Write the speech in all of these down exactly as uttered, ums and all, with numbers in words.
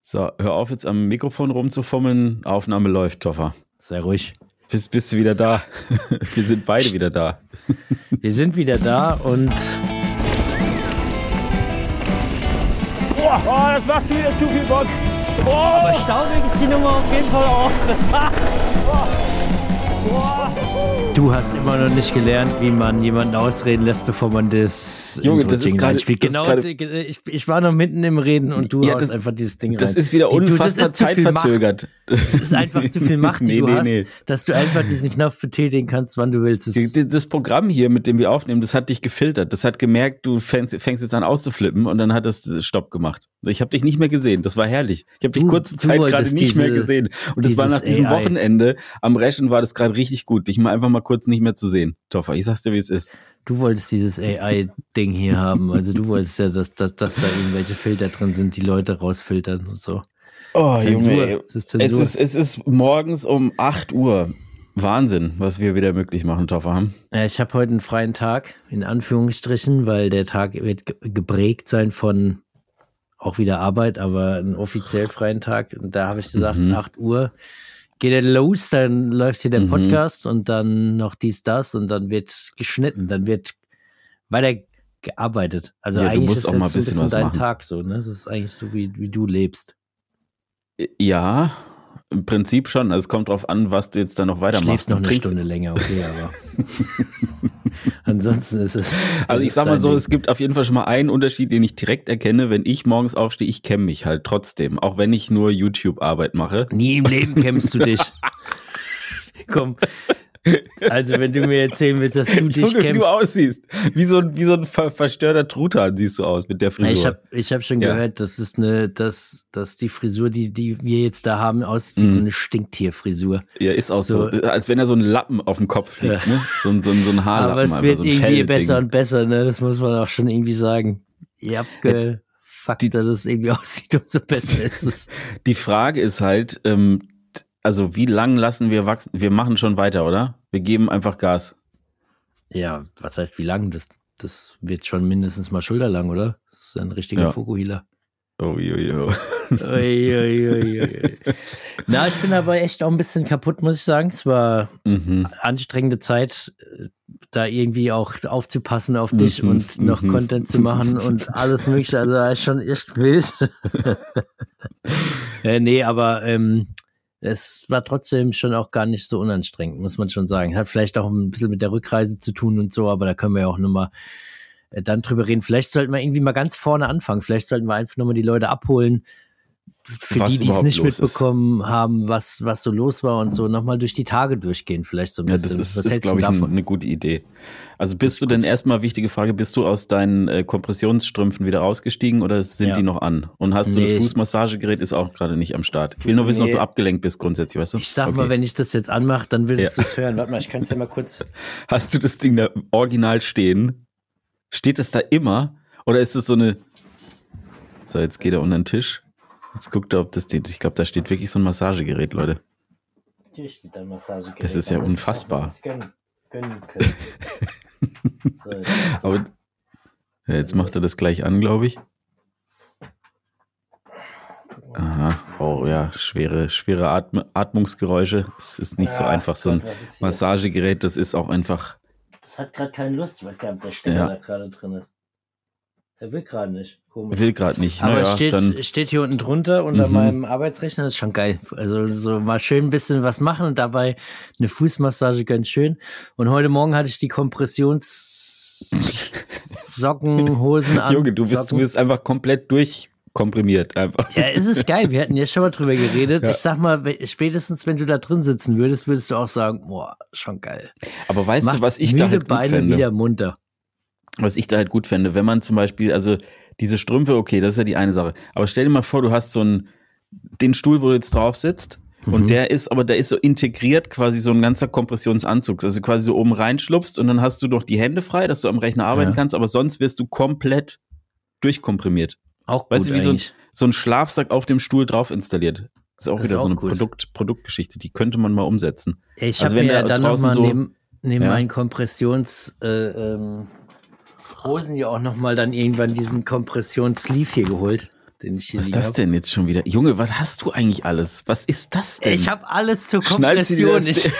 So, hör auf jetzt am Mikrofon rumzufummeln. Aufnahme läuft, Toffer. Sei ruhig. Bist, bist du wieder da? Wir sind beide wieder da. Wir sind wieder da und... Oh, oh, das macht wieder zu viel Bock. Oh. Aber staubig ist die Nummer auf jeden Fall auch. Du hast immer noch nicht gelernt, wie man jemanden ausreden lässt, bevor man das Junge, das ist gerade spielt. Genau, ich, ich war noch mitten im Reden und du ja, haust das, einfach dieses Ding das rein. Das ist wieder unfassbar du, das ist zeitverzögert. Das ist einfach zu viel Macht, die nee, du nee, hast, nee. dass du einfach diesen Knopf betätigen kannst, wann du willst. Das, das Programm hier, mit dem wir aufnehmen, das hat dich gefiltert. Das hat gemerkt, du fängst, fängst jetzt an auszuflippen und dann hat das Stopp gemacht. Ich habe dich nicht mehr gesehen. Das war herrlich. Ich habe dich kurze Zeit gerade nicht diese, mehr gesehen. Und das war nach diesem A I. Wochenende am Rechen war das gerade richtig gut, dich mal einfach mal kurz nicht mehr zu sehen. Toffer, ich sag's dir, wie es ist. Du wolltest dieses A I-Ding hier haben. Also du wolltest ja, dass, dass, dass da irgendwelche Filter drin sind, die Leute rausfiltern und so. Oh, Zensur. Junge, ey. Es ist, es, ist, es ist morgens um acht Uhr. Wahnsinn, was wir wieder möglich machen, Toffer. Haben. Ja, ich habe heute einen freien Tag, in Anführungsstrichen, weil der Tag wird geprägt sein von auch wieder Arbeit, aber einen offiziell freien Tag. Und da habe ich gesagt, mhm. acht Uhr geht er los, dann läuft hier der Podcast mhm. und dann noch dies, das und dann wird geschnitten, dann wird weiter gearbeitet. Also ja, eigentlich du musst ist auch jetzt mal ein bisschen, bisschen was dein machen. Tag so, ne? Das ist eigentlich so, wie, wie du lebst. Ja, im Prinzip schon. Also es kommt drauf an, was du jetzt da noch weitermachst. Schläfst noch eine Trinkst Stunde länger, okay, aber ansonsten ist es... Also ich sag mal so, es gibt auf jeden Fall schon mal einen Unterschied, den ich direkt erkenne, wenn ich morgens aufstehe, ich kämme mich halt trotzdem, auch wenn ich nur YouTube-Arbeit mache. Nie im Leben kämmst du dich. Komm, also wenn du mir erzählen willst, dass du dich Junge, kämmst. wie du aussiehst. Wie so ein, wie so ein ver verstörter Truthahn siehst du aus mit der Frisur. Ich habe ich hab schon ja. gehört, das ist eine, dass, dass die Frisur, die, die wir jetzt da haben, aussieht wie mm. so eine Stinktierfrisur. Ja, ist auch so. so. Als wenn er so einen Lappen auf dem Kopf liegt, ne? So ein, so ein, so ein Haarlappen. Aber es wird so ein irgendwie Fellding. besser und besser, ne? Das muss man auch schon irgendwie sagen. Ihr habt gefuckt, die, dass es irgendwie aussieht, umso besser ist es. Die Frage ist halt, ähm, also wie lang lassen wir wachsen? Wir machen schon weiter, oder? Wir geben einfach Gas. Ja, was heißt wie lang? Das, das wird schon mindestens mal schulterlang, oder? Das ist ein richtiger ja. Fokuhila. Oh, jo, jo. Ui, ui, ui, ui. Na, ich bin aber echt auch ein bisschen kaputt, muss ich sagen. Es war mhm. anstrengende Zeit, da irgendwie auch aufzupassen auf dich mhm. und noch mhm. Content zu machen und alles mögliche. Also das ist schon echt wild. äh, nee, aber ähm, es war trotzdem schon auch gar nicht so unanstrengend, muss man schon sagen. Hat vielleicht auch ein bisschen mit der Rückreise zu tun und so, aber da können wir ja auch nochmal dann drüber reden. Vielleicht sollten wir irgendwie mal ganz vorne anfangen. Vielleicht sollten wir einfach nochmal die Leute abholen, für was die, die es nicht mitbekommen ist. haben, was, was so los war und so, nochmal durch die Tage durchgehen vielleicht so ein bisschen. Ja, das ist, was ist glaube ich, eine, eine gute Idee. Also bist du denn erstmal, wichtige Frage, bist du aus deinen äh, Kompressionsstrümpfen wieder rausgestiegen oder sind ja. die noch an? Und hast du nee, das Fußmassagegerät, ist auch gerade nicht am Start. Ich will nur wissen, nee. ob du abgelenkt bist grundsätzlich, weißt du? Ich sag okay. mal, wenn ich das jetzt anmache, dann willst ja. du es hören. Warte mal, ich kann es ja mal kurz... Hast du das Ding da original stehen? Steht es da immer? Oder ist es so eine... So, jetzt geht er unter den Tisch. Jetzt guckt er, ob das steht. Ich glaube, da steht wirklich so ein Massagegerät, Leute. Natürlich steht da ein Massagegerät. Das ist ja unfassbar. Gönnen, gönnen können. So, jetzt Aber ja, jetzt macht er das gleich an, glaube ich. Aha. Oh ja, schwere, schwere Atm Atmungsgeräusche. Es ist nicht ja, so einfach. So ein Massagegerät, das ist auch einfach... Das hat gerade keine Lust. Ich weiß gar nicht, ob der Stecker ja. da gerade drin ist. Er will gerade nicht. Komisch. Er will gerade nicht. Aber naja, es steht, dann steht hier unten drunter unter mhm. meinem Arbeitsrechner. Das ist schon geil. Also so mal schön ein bisschen was machen und dabei eine Fußmassage ganz schön. Und heute Morgen hatte ich die Kompressionssocken, Hosen an. Junge, du bist, du bist einfach komplett durchkomprimiert. Einfach. Ja, es ist geil. Wir hatten ja schon mal drüber geredet. Ja. Ich sag mal, spätestens wenn du da drin sitzen würdest, würdest du auch sagen, boah, schon geil. Aber weißt Macht du, was ich da halt gut Beine fände? wieder munter. Was ich da halt gut fände, wenn man zum Beispiel, also diese Strümpfe, okay, das ist ja die eine Sache. Aber stell dir mal vor, du hast so einen, den Stuhl, wo du jetzt drauf sitzt, mhm. und der ist, aber der ist so integriert, quasi so ein ganzer Kompressionsanzug. Also quasi so oben reinschlupst und dann hast du noch die Hände frei, dass du am Rechner arbeiten ja. kannst, aber sonst wirst du komplett durchkomprimiert. Auch gut, weißt du, wie so ein, eigentlich. so ein Schlafsack auf dem Stuhl drauf installiert. Das ist auch das wieder ist auch so eine gut. Produkt, Produktgeschichte, die könnte man mal umsetzen. Ich also habe wenn mir ja dann nochmal so, neben, neben ja. meinen Kompressions äh, ähm, Hosen ja auch nochmal dann irgendwann diesen Kompressions-Sleeve hier geholt. den ich hier Was ist liegen das hab. denn jetzt schon wieder? Junge, was hast du eigentlich alles? Was ist das denn? Ich habe alles zur Schnallst du dir Kompression. das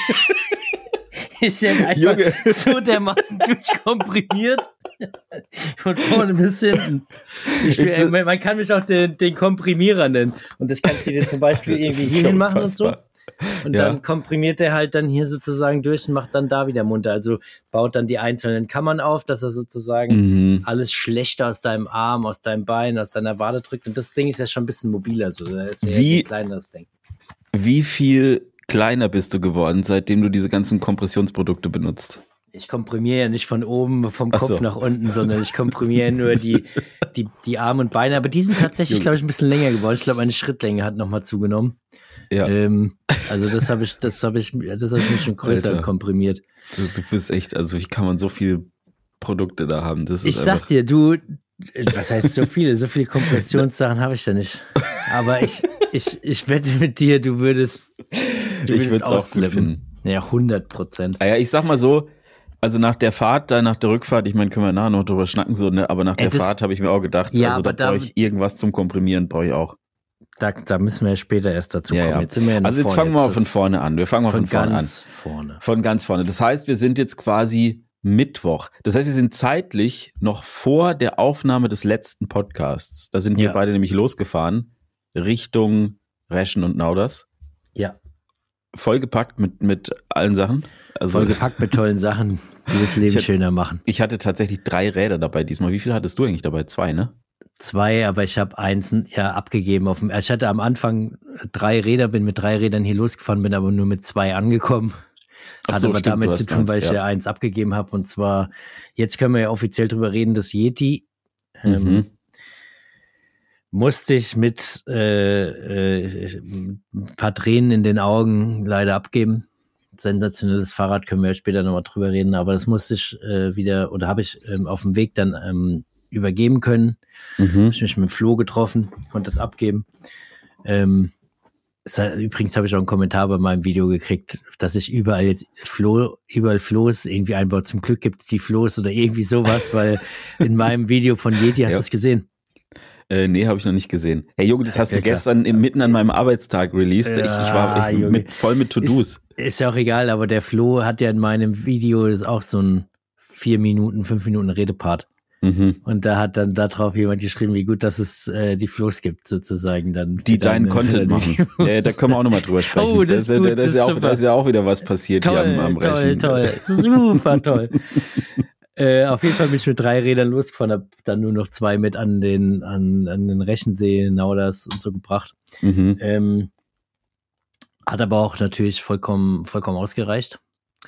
Ich, ich bin einfach Junge. so dermaßen durchkomprimiert. Von vorne bis hinten. Ich, Ist das- man man kann mich auch den, den Komprimierer nennen. Und das kannst du dir zum Beispiel Das irgendwie ist hier ja hin machen und so. unfassbar. Und Ja. dann komprimiert er halt dann hier sozusagen durch und macht dann da wieder munter. Also baut dann die einzelnen Kammern auf, dass er sozusagen Mhm. alles Schlechte aus deinem Arm, aus deinem Bein, aus deiner Wade drückt. Und das Ding ist ja schon ein bisschen mobiler. So. Das ist ja Wie- ein kleineres Ding. Wie viel kleiner bist du geworden, seitdem du diese ganzen Kompressionsprodukte benutzt? Ich komprimiere ja nicht von oben, vom Ach Kopf so. nach unten, sondern ich komprimiere nur die, die, die Arme und Beine. Aber die sind tatsächlich, Junge. glaube ich, ein bisschen länger geworden. Ich glaube, meine Schrittlänge hat nochmal zugenommen. Ja, Ähm, also das habe ich, das habe ich, das habe ich mir schon größer Alter. komprimiert. also du bist echt, also wie kann man so viele Produkte da haben? Das ist Ich sag einfach, dir, du, was heißt so viele? So viele Kompressionssachen habe ich ja nicht. Aber ich, ich, ich wette mit dir, du würdest, du ich würdest würde es auch gut ausflippen. finden. Ja, hundert Prozent. Ah ja, ich sag mal so, also nach der Fahrt, da nach der Rückfahrt, ich meine, können wir nachher noch drüber schnacken, so, ne? Aber nach Ey, der das- Fahrt habe ich mir auch gedacht, Ja, also da aber da- brauche ich irgendwas zum Komprimieren, brauche ich auch. Da, da müssen wir ja später erst dazu Ja, kommen. ja. Jetzt sind wir ja noch Also jetzt vorne. fangen wir mal Jetzt von ist vorne an. Wir fangen mal von, von vorne an. ganz vorne. Von ganz vorne. Das heißt, wir sind jetzt quasi Mittwoch. Das heißt, wir sind zeitlich noch vor der Aufnahme des letzten Podcasts. Da sind wir Ja. beide nämlich losgefahren Richtung Reschen und Nauders. Ja, Vollgepackt mit, mit allen Sachen. Also vollgepackt mit tollen Sachen, die das Leben Ich hab- schöner machen. ich hatte tatsächlich drei Räder dabei diesmal. Wie viel hattest du eigentlich dabei? Zwei, ne? Zwei, aber ich habe eins ja abgegeben. Auf dem, ich hatte am Anfang drei Räder, bin mit drei Rädern hier losgefahren, bin aber nur mit zwei angekommen. Ach Hat so, aber stimmt, damit du zu hast tun, eins, weil ich ja. ja eins abgegeben habe. Und zwar, jetzt können wir ja offiziell drüber reden, das Yeti ähm, Mhm. musste ich mit äh, äh, ein paar Tränen in den Augen leider abgeben. Sensationelles Fahrrad, können wir ja später nochmal drüber reden, aber das musste ich äh, wieder, oder habe ich ähm, auf dem Weg dann ähm, übergeben können. Mhm. Habe ich mich mit Flo getroffen, konnte das abgeben. Ähm, es, hat- übrigens habe ich auch einen Kommentar bei meinem Video gekriegt, dass ich überall jetzt Flo, überall Flo's irgendwie einbaut. Zum Glück gibt's die Flo's oder irgendwie sowas, weil in meinem Video von Yeti hast Ja. du es gesehen. Äh, nee, habe ich noch nicht gesehen. Hey Junge, das hast du Alter. gestern im, mitten an meinem Arbeitstag released. ich, ich war Ja, ich, Junge. mit, voll mit To-Dos. Ist, ist ja auch egal, aber der Flo hat ja in meinem Video das ist auch so ein vier Minuten, fünf Minuten Redepart. Mhm. Und da hat dann darauf jemand geschrieben, wie gut, dass es äh, die Flo's gibt, sozusagen dann. Die für deinen deine- Content für deine machen. Videos. Ja, ja, da können wir auch nochmal drüber sprechen. Oh, das ist ja- gut, das das ist ja ist auch, super. da ist ja auch wieder was passiert hier am, am toll, Rechen. toll, super toll. äh, auf jeden Fall bin ich mit drei Rädern losgefahren, habe dann nur noch zwei mit an den, an, an den Rechensee, Nauders und so gebracht. Mhm. Ähm, hat aber auch natürlich vollkommen, vollkommen ausgereicht.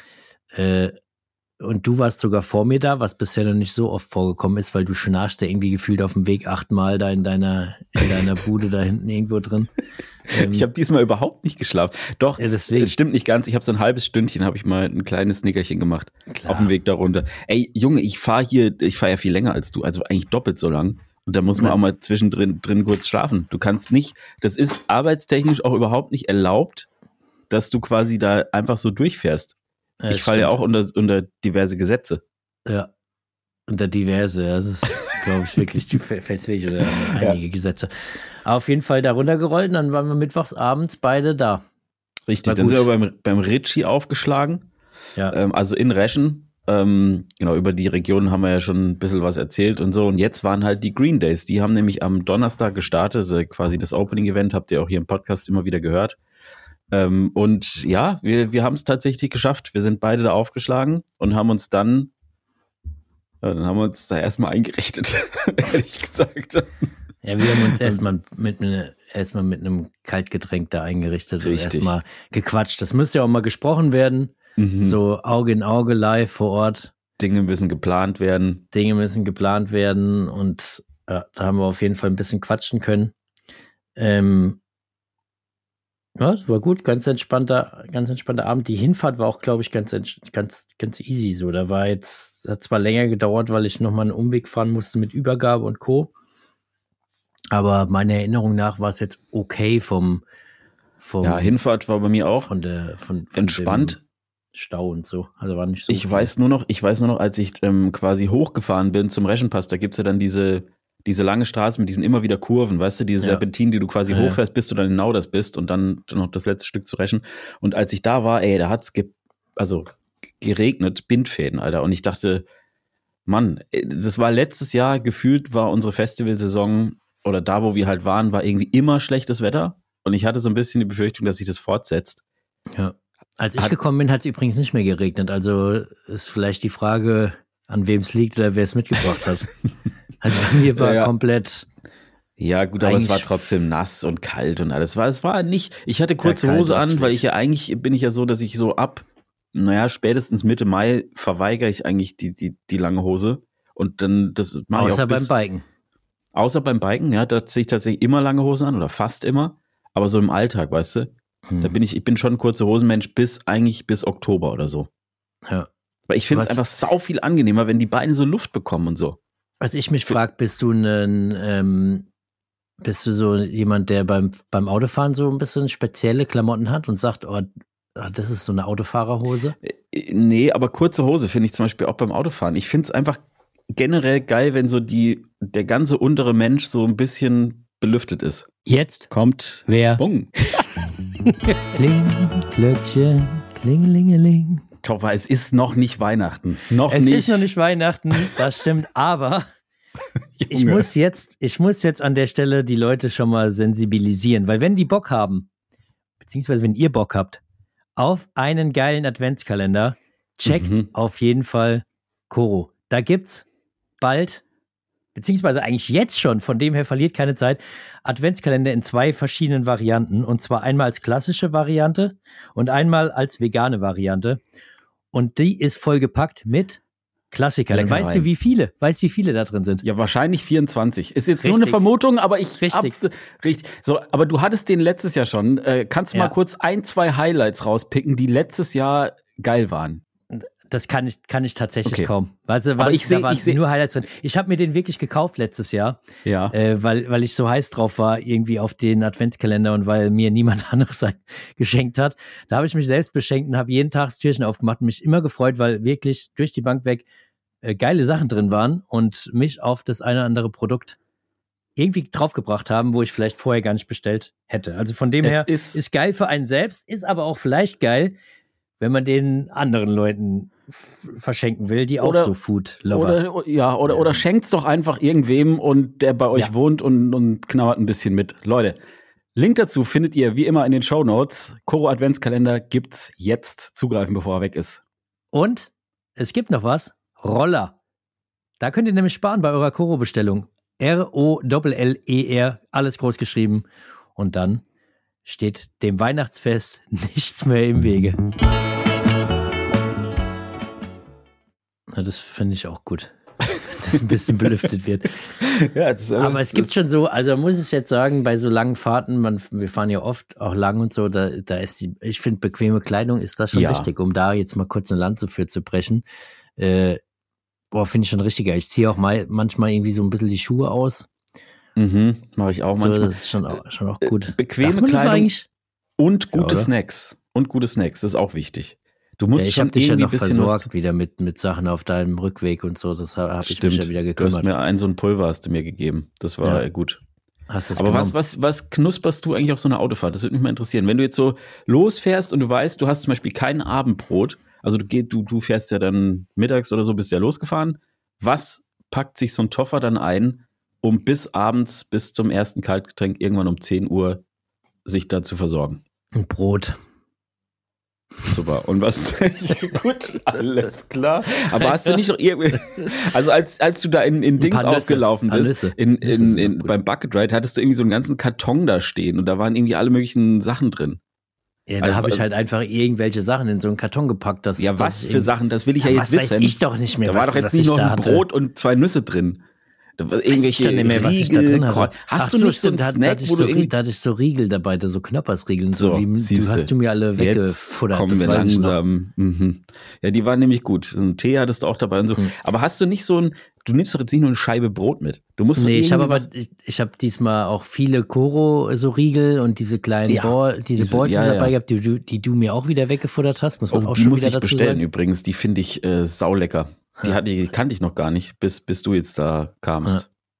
Äh, und du warst sogar vor mir da, was bisher noch nicht so oft vorgekommen ist, weil du schnarchst ja irgendwie gefühlt auf dem Weg achtmal da in deiner, in deiner Bude da hinten irgendwo drin. Ähm, Ich habe diesmal überhaupt nicht geschlafen. Doch, Ja, deswegen. es stimmt nicht ganz. Ich habe so ein halbes Stündchen, habe ich mal ein kleines Nickerchen gemacht. Klar. Auf dem Weg da runter. Ey, Junge, ich fahre hier, ich fahre ja viel länger als du, also eigentlich doppelt so lang. Und da muss man Ja. auch mal zwischendrin drin kurz schlafen. Du kannst nicht, das ist arbeitstechnisch auch überhaupt nicht erlaubt, dass du quasi da einfach so durchfährst. Ja, ich falle ja stimmt. auch unter, unter diverse Gesetze. Ja. Unter diverse, ja, das ist, glaube ich, wirklich, die fällt's wirklich oder einige Gesetze. Aber auf jeden Fall da runtergerollt und dann waren wir mittwochs abends beide da. Richtig, War dann gut. sind wir beim, beim Ritchie aufgeschlagen, Ja. ähm, also in Reschen. Ähm, genau, über die Region haben wir ja schon ein bisschen was erzählt und so. Und jetzt waren halt die Green Days. Die haben nämlich am Donnerstag gestartet, also quasi das Opening-Event, habt ihr auch hier im Podcast immer wieder gehört. Ähm, und ja, wir, wir haben es tatsächlich geschafft. Wir sind beide da aufgeschlagen und haben uns dann, ja, dann haben wir uns da erstmal eingerichtet, ehrlich gesagt. Ja, wir haben uns erstmal mit, ne, erstmal mit einem Kaltgetränk da eingerichtet und Richtig. erstmal gequatscht. Das müsste ja auch mal gesprochen werden. Mhm. So Auge in Auge live vor Ort. Dinge müssen geplant werden. Dinge müssen geplant werden und ja, da haben wir auf jeden Fall ein bisschen quatschen können. Ähm, ja, das war gut, ganz entspannter, ganz entspannter Abend. Die Hinfahrt war auch, glaube ich, ganz, ents- ganz, ganz easy so. Da war jetzt, hat zwar länger gedauert, weil ich nochmal einen Umweg fahren musste mit Übergabe und Co. Aber meiner Erinnerung nach war es jetzt okay vom, vom Ja, Hinfahrt war bei mir auch von der, von, von entspannt. dem Stau und so. Also war nicht so. Ich viel. weiß nur noch, ich weiß nur noch, als ich ähm, quasi hochgefahren bin zum Reschenpass, da gibt's ja dann diese, diese lange Straße mit diesen immer wieder Kurven, weißt du, diese Ja. Serpentinen, die du quasi Ja, ja. hochfährst, bis du dann in Nauders bist und dann noch das letzte Stück zu rächen. Und als ich da war, ey, da hat's ge- also geregnet, Bindfäden, Alter. Und ich dachte, Mann, das war letztes Jahr, gefühlt war unsere Festivalsaison oder da, wo wir halt waren, war irgendwie immer schlechtes Wetter. Und ich hatte so ein bisschen die Befürchtung, dass sich das fortsetzt. Ja. Als ich Hat- gekommen bin, hat es übrigens nicht mehr geregnet. Also ist vielleicht die Frage, an wem es liegt oder wer es mitgebracht hat. Also bei mir war Ja, ja. komplett, Ja, gut, aber es war Eigentlich- trotzdem nass und kalt und alles. Es war nicht, ich hatte kurze Ja, kalt Hose war's an, weil schlecht. ich ja eigentlich, bin ich ja so, dass ich so ab, naja, spätestens Mitte Mai verweigere ich eigentlich die, die, die lange Hose. Und dann, das mache ich außer auch beim bis, Biken. außer beim Biken, ja, da ziehe ich tatsächlich immer lange Hosen an oder fast immer. Aber so im Alltag, weißt du, Hm. da bin ich, ich bin schon ein kurzer Hosenmensch bis eigentlich bis Oktober oder so. Ja. Weil ich finde es Was- einfach sau viel angenehmer, wenn die Beine so Luft bekommen und so. Was ich mich frage, bist du ein, ähm, bist du so jemand, der beim, beim Autofahren so ein bisschen spezielle Klamotten hat und sagt, oh, ah, das ist so eine Autofahrerhose? Äh, Nee, aber kurze Hose finde ich zum Beispiel auch beim Autofahren. Ich finde es einfach generell geil, wenn so die, der ganze untere Mensch so ein bisschen belüftet ist. Jetzt? Kommt. Wer? Bung. Kling, Glöckchen, klingelingeling. Topper, es ist noch nicht Weihnachten. Noch Es nicht. ist noch nicht Weihnachten, das stimmt, aber ich Junge. muss jetzt, ich muss jetzt an der Stelle die Leute schon mal sensibilisieren, weil wenn die Bock haben, beziehungsweise wenn ihr Bock habt, auf einen geilen Adventskalender, checkt Mhm. auf jeden Fall Koro. Da gibt's bald, beziehungsweise eigentlich jetzt schon, von dem her verliert keine Zeit, Adventskalender in zwei verschiedenen Varianten. Und zwar einmal als klassische Variante und einmal als vegane Variante. Und die ist vollgepackt mit Klassikern. Leckereien. Weißt du, wie viele? Weißt du, wie viele da drin sind? Ja, wahrscheinlich vierundzwanzig. Ist jetzt nur Richtig. eine Vermutung, aber ich Richtig. Hab, richtig. So, aber du hattest den letztes Jahr schon. Äh, kannst du Ja. mal kurz ein, zwei Highlights rauspicken, die letztes Jahr geil waren? Das kann ich, kann ich tatsächlich Okay. kaum. Also, Aber ich seh- da waren ich seh- nur Highlights drin. Ich habe mir den wirklich gekauft letztes Jahr, Ja. äh, weil, weil ich so heiß drauf war, irgendwie auf den Adventskalender und weil mir niemand anderes ein geschenkt hat. Da habe ich mich selbst beschenkt und habe jeden Tag das Türchen aufgemacht und mich immer gefreut, weil wirklich durch die Bank weg äh, geile Sachen drin waren und mich auf das eine oder andere Produkt irgendwie draufgebracht haben, wo ich vielleicht vorher gar nicht bestellt hätte. Also von dem Es her ist- ist geil für einen selbst, ist aber auch vielleicht geil, wenn man den anderen Leuten f- verschenken will, die auch Oder- so Food-Lover. Oder, ja, oder, oder schenkt's doch einfach irgendwem und der bei euch Ja. wohnt und, und knabbert ein bisschen mit. Leute, Link dazu findet ihr wie immer in den Shownotes. Koro Adventskalender gibt's jetzt. Zugreifen, bevor er weg ist. Und es gibt noch was, Roller. Da könnt ihr nämlich sparen bei eurer Koro-Bestellung. R O L L E R, alles groß geschrieben. Und dann steht dem Weihnachtsfest nichts mehr im Wege. Na, das finde ich auch gut, dass ein bisschen belüftet wird. Ja, das, Aber es gibt schon so, also muss ich jetzt sagen, bei so langen Fahrten, man, wir fahren ja oft auch lang und so, da, da ist die, ich finde, bequeme Kleidung ist da schon Ja. wichtig, um da jetzt mal kurz eine Lanze für zu brechen. Äh, boah, finde ich schon richtig geil. Ich ziehe auch mal manchmal irgendwie so ein bisschen die Schuhe aus. Mhm, mache ich auch So, manchmal. das ist schon auch, schon auch gut. bequeme Darf man das Kleidung eigentlich? Und gute oder? Snacks. Und gute Snacks, das ist auch wichtig. Du musst Ja, ich schon habe dich ja irgendwie noch ein bisschen versorgt was. wieder mit, mit Sachen auf deinem Rückweg und so. Das habe hab ich mich Stimmt, ja wieder du hast gekümmert. mir ein so ein Pulver hast du mir gegeben. Das war Ja. gut. Hast du's Aber was, genommen? was, was knusperst du eigentlich auf so einer Autofahrt? Das würde mich mal interessieren. Wenn du jetzt so losfährst und du weißt, du hast zum Beispiel kein Abendbrot, also du, geh- du, du fährst ja dann mittags oder so, bist ja losgefahren. Was packt sich so ein Toffer dann ein, um bis abends, bis zum ersten Kaltgetränk irgendwann um zehn Uhr sich da zu versorgen? Ein Brot. Super. Und was? Gut, alles klar. Aber hast du nicht noch irgendwie, also als, als du da in, in Dings paar Nüsse. aufgelaufen Paar bist, Nüsse. in, Nüsse in, sind in, gut. beim Bucket Ride, hattest du irgendwie so einen ganzen Karton da stehen und da waren irgendwie alle möglichen Sachen drin. Ja, da Also- habe ich halt einfach irgendwelche Sachen in so einen Karton gepackt. Dass, Ja, dass was ich für irgendwie- Sachen, das will ich ja, Ja, jetzt was weiß wissen. ich doch nicht mehr, Da war was- doch jetzt was nicht ich noch da ein hatte. Brot und zwei Nüsse drin. Da war Weiß irgendwelche ich doch nicht mehr, was ich da Riegel, drin hatte. Korn- Hast Ach du nicht so einen stimmt, da- da Snack, hatte ich wo so, du irgendwie Da hatte ich so Riegel dabei, da so Knoppersriegeln. So, So, wie, du siehste. hast du mir alle Jetzt weggefuttert. kommen das wir weiß ich noch. langsam. Mhm. Ja, die waren nämlich gut. So einen Tee hattest du auch dabei und so. Hm. Aber hast du nicht so ein, du nimmst doch jetzt nicht nur eine Scheibe Brot mit. Du musst doch Nee, ich habe irgendwie aber, was- ich, ich habe diesmal auch viele Koro so Riegel und diese kleinen Ja, Ball, diese, diese- Balls ja, ja. dabei gehabt, die, du- die du mir auch wieder weggefuttert hast, muss man Oh, auch die schon muss wieder ich dazu bestellen sagen. übrigens. Die finde ich äh, saulecker. Die, Ja. hatte, die kannte ich noch gar nicht, bis, bis du jetzt da kamst.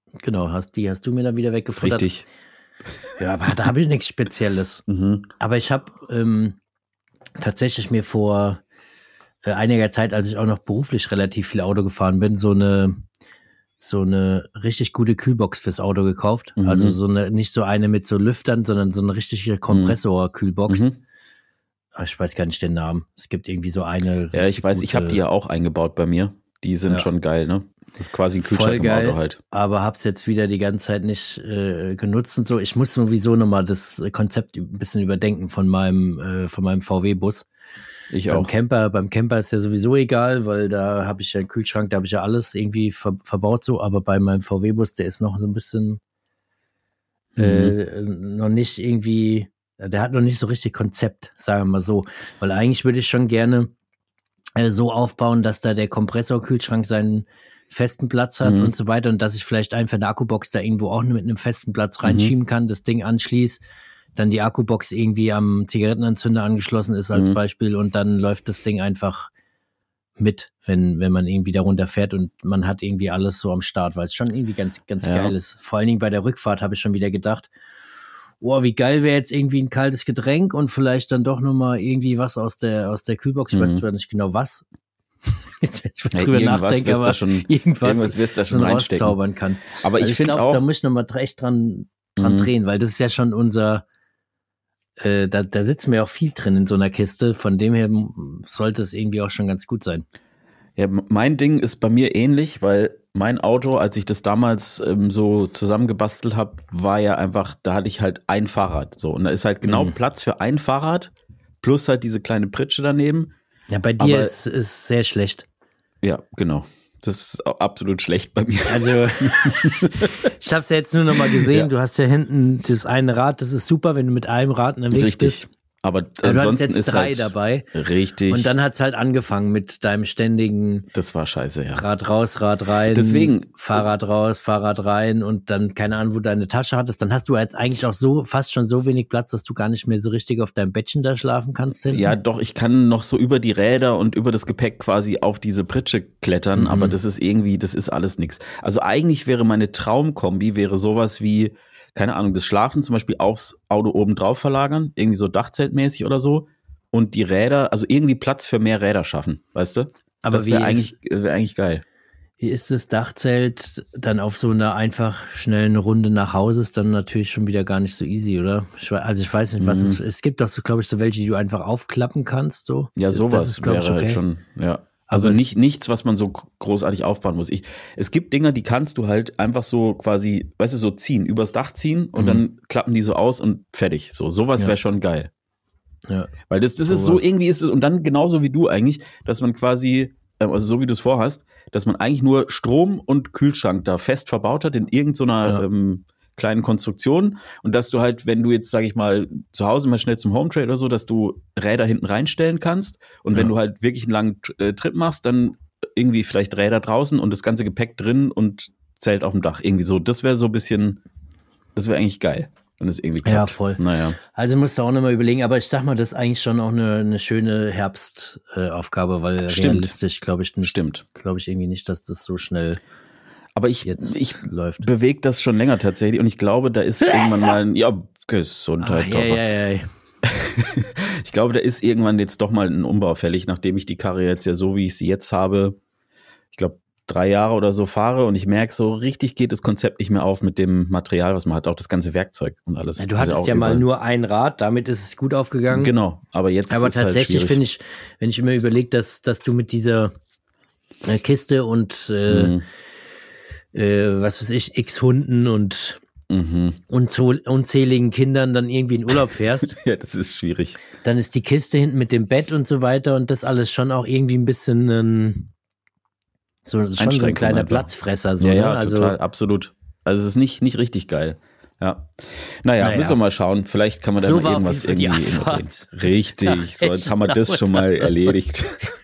Genau, hast, die hast du mir dann wieder weggefuttert. Richtig. Ja, aber da habe ich nichts Spezielles. Mhm. Aber ich habe ähm, tatsächlich mir vor äh, einiger Zeit, als ich auch noch beruflich relativ viel Auto gefahren bin, so eine so eine richtig gute Kühlbox fürs Auto gekauft. Mhm. Also so eine, nicht so eine mit so Lüftern, sondern so eine richtige Kompressor-Kühlbox. Mhm. Ich weiß gar nicht den Namen. Es gibt irgendwie so eine. Ja, ich weiß, gute, ich habe die ja auch eingebaut bei mir. Die sind Ja. schon geil, ne? Das ist quasi ein voll Kühlschrank im geil, Auto halt. aber hab's jetzt wieder die ganze Zeit nicht äh, genutzt und so. Ich muss sowieso nochmal das Konzept ein bisschen überdenken von meinem äh, von meinem V W-Bus. Ich Beim auch. Camper, beim Camper ist ja sowieso egal, weil da habe ich ja einen Kühlschrank, da habe ich ja alles irgendwie ver- verbaut so, aber bei meinem V W-Bus, der ist noch so ein bisschen äh, noch nicht irgendwie, der hat noch nicht so richtig Konzept, sagen wir mal so. Weil eigentlich würde ich schon gerne äh, so aufbauen, dass da der Kompressorkühlschrank seinen festen Platz hat Mhm. und so weiter und dass ich vielleicht einfach eine Akkubox da irgendwo auch mit einem festen Platz reinschieben kann, das Ding anschließe, dann die Akkubox irgendwie am Zigarettenanzünder angeschlossen ist als Mhm. Beispiel und dann läuft das Ding einfach mit, wenn, wenn man irgendwie da runterfährt und man hat irgendwie alles so am Start, weil es schon irgendwie ganz, ganz Ja. geil ist. Vor allen Dingen bei der Rückfahrt habe ich schon wieder gedacht, oh, wie geil wäre jetzt irgendwie ein kaltes Getränk und vielleicht dann doch nochmal irgendwie was aus der, aus der Kühlbox. Ich weiß Mhm. zwar nicht genau was. Jetzt, wenn ich Ja, drüber irgendwas nachdenke, wirst du aber schon- irgendwas, irgendwas wirst du da schon so reinstecken. rauszaubern kann. Aber Also ich finde glaub, auch, da muss ich nochmal echt dran, dran Mhm. drehen, weil das ist ja schon unser, äh, da, da sitzen wir auch viel drin in so einer Kiste. Von dem her m- sollte es irgendwie auch schon ganz gut sein. ja, m- mein Ding ist bei mir ähnlich, weil mein Auto, als ich das damals ähm, so zusammengebastelt habe, war ja einfach, da hatte ich halt ein Fahrrad. So, und da ist halt genau Mhm. Platz für ein Fahrrad, plus halt diese kleine Pritsche daneben. Ja, bei dir Aber- ist es sehr schlecht. Ja, genau. Das ist auch absolut schlecht bei mir. Also, ich habe es ja jetzt nur noch mal gesehen. Ja. Du hast ja hinten das eine Rad. Das ist super, wenn du mit einem Rad unterwegs Richtig. bist. Aber Aber du hattest ansonsten jetzt ist drei halt dabei. richtig. Und dann hat's halt angefangen mit deinem ständigen das war scheiße, ja. Rad raus, Rad rein. Deswegen- Fahrrad raus, Fahrrad rein und dann keine Ahnung, wo du deine Tasche hattest. Dann hast du jetzt eigentlich auch so fast schon so wenig Platz, dass du gar nicht mehr so richtig auf deinem Bettchen da schlafen kannst. Hinten. Ja, doch, ich kann noch so über die Räder und über das Gepäck quasi auf diese Pritsche klettern, Mhm. aber das ist irgendwie, das ist alles nix. Also eigentlich wäre meine Traumkombi, wäre sowas wie, keine Ahnung, das Schlafen zum Beispiel aufs Auto oben drauf verlagern, irgendwie so Dachzeltmäßig oder so und die Räder, also irgendwie Platz für mehr Räder schaffen, weißt du? Aber das wie wäre ist- eigentlich, wär eigentlich geil. Wie ist das Dachzelt dann auf so einer einfach schnellen Runde nach Hause ist dann natürlich schon wieder gar nicht so easy, oder? Ich, we- also ich weiß nicht, was Mhm. es, es gibt doch so, glaube ich, so welche, die du einfach aufklappen kannst, so. Ja, Das- sowas das ist, glaub wäre ich, okay. halt schon, ja. Also Aber es- nicht, nichts, was man so großartig aufbauen muss. Ich, es gibt Dinger, die kannst du halt einfach so quasi, weißt du, so ziehen, übers Dach ziehen und Mhm. dann klappen die so aus und fertig. So, sowas Ja. wäre schon geil. Ja. Weil das, das ist so, Sowas. irgendwie ist es, und dann genauso wie du eigentlich, dass man quasi, ähm, also so wie du es vorhast, dass man eigentlich nur Strom und Kühlschrank da fest verbaut hat in irgendeiner Ja. ähm, kleinen Konstruktion und dass du halt, wenn du jetzt, sag ich mal, zu Hause mal schnell zum Home Trade oder so, dass du Räder hinten reinstellen kannst und wenn Ja. du halt wirklich einen langen äh, Trip machst, dann irgendwie vielleicht Räder draußen und das ganze Gepäck drin und Zelt auf dem Dach. Irgendwie so. Das wäre so ein bisschen, das wäre eigentlich geil, wenn es irgendwie klappt. Ja, voll. Naja. Also musst du auch nochmal überlegen, aber ich sag mal, das ist eigentlich schon auch eine, eine schöne Herbstaufgabe, äh, Aufgabe, weil Stimmt. realistisch glaube ich nicht, Stimmt. glaube ich irgendwie nicht, dass das so schnell Aber ich, jetzt ich läuft. bewege das schon länger tatsächlich und ich glaube, da ist irgendwann mal ein, ja, Gesundheit. Ah, Torwart. ja, ja, ja. Ich glaube, da ist irgendwann jetzt doch mal ein Umbau fällig, nachdem ich die Karre jetzt ja so, wie ich sie jetzt habe, ich glaube, drei Jahre oder so fahre und ich merke, so richtig geht das Konzept nicht mehr auf mit dem Material, was man hat, auch das ganze Werkzeug und alles. Ja, du Also hattest auch ja mal überall. nur ein Rad, damit ist es gut aufgegangen. Genau, aber jetzt Aber ist halt tatsächlich schwierig. finde ich, wenn ich immer überlege, dass, dass du mit dieser äh, Kiste und äh, Mhm. äh, was weiß ich, x Hunden und Mhm. unzo- unzähligen Kindern dann irgendwie in Urlaub fährst, Ja, das ist schwierig. dann ist die Kiste hinten mit dem Bett und so weiter und das alles schon auch irgendwie ein bisschen ähm, so, schon so ein Einschränkung kleiner einfach. Platzfresser. So, ja, ne? ja, Also total, absolut. Also es ist nicht, nicht richtig geil. Ja. Naja, Naja. müssen wir mal schauen. Vielleicht kann man da So mal war auf irgendwas jeden Fall die irgendwie Abfahrt. integrieren. Richtig. Ach, So, jetzt haben wir das schon mal erledigt.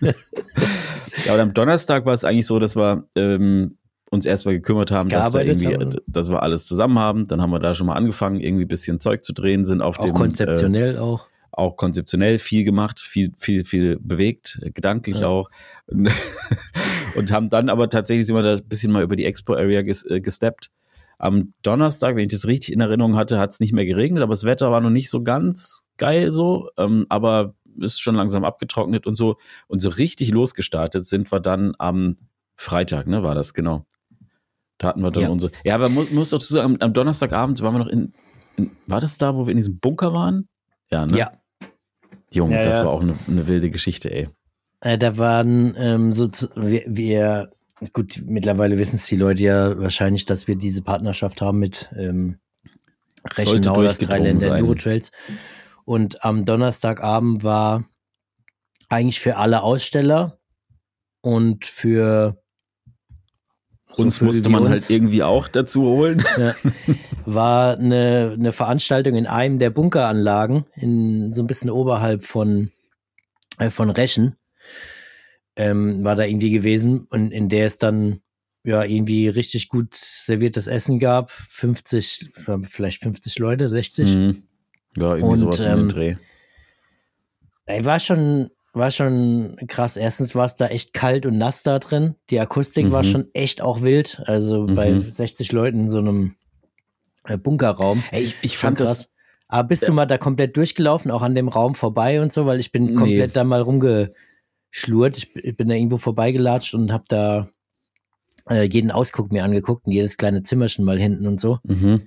Ja, und am Donnerstag war es eigentlich so, dass wir ähm, uns erstmal gekümmert haben, dass, da Gearbeitet irgendwie, haben, ne? dass wir alles zusammen haben. Dann haben wir da schon mal angefangen, irgendwie ein bisschen Zeug zu drehen, sind auf auch dem konzeptionell auch. Äh, auch konzeptionell viel gemacht, viel, viel, viel bewegt, äh, gedanklich Ja. auch. Und, und haben dann aber tatsächlich sind wir da ein bisschen mal über die Expo-Area ges, äh, gesteppt. Am Donnerstag, wenn ich das richtig in Erinnerung hatte, hat es nicht mehr geregnet, aber das Wetter war noch nicht so ganz geil so, ähm, aber ist schon langsam abgetrocknet und so. Und so richtig losgestartet sind wir dann am Freitag, ne, war das, genau. Da hatten wir dann Ja. unsere, ja, aber muss, muss doch zu sagen, am, am Donnerstagabend waren wir noch in, in, war das da, wo wir in diesem Bunker waren? Ja, ne? Ja. Junge, Ja, das ja. war auch eine, eine wilde Geschichte, ey. Äh, da waren ähm, so, zu, wir, wir, gut, mittlerweile wissen es die Leute ja wahrscheinlich, dass wir diese Partnerschaft haben mit ähm, Sollte Reichenau, das durchgedrungen Dreiländer sein. Enduro Trails. Und am Donnerstagabend war eigentlich für alle Aussteller und für so Uns für musste wie man uns, halt irgendwie auch dazu holen. ja, war eine, eine Veranstaltung in einem der Bunkeranlagen, in so ein bisschen oberhalb von, äh, von Reschen, ähm, war da irgendwie gewesen und in der es dann ja irgendwie richtig gut serviertes Essen gab. fünfzig, vielleicht fünfzig Leute, sechzig. Mhm. Ja, irgendwie Und, sowas in den ähm, Dreh. Ey, war schon, war schon krass. Erstens war es da echt kalt und nass da drin. Die Akustik Mhm. war schon echt auch wild. Also bei Mhm. sechzig Leuten in so einem äh, Bunkerraum. Ey, ich, ich Schon fand das, Aber bist du mal da komplett durchgelaufen, auch an dem Raum vorbei und so? Weil ich bin Nee. komplett da mal rumgeschlurrt. Ich, ich bin da irgendwo vorbeigelatscht und hab da äh, jeden Ausguck mir angeguckt und jedes kleine Zimmerchen mal hinten und so. mhm.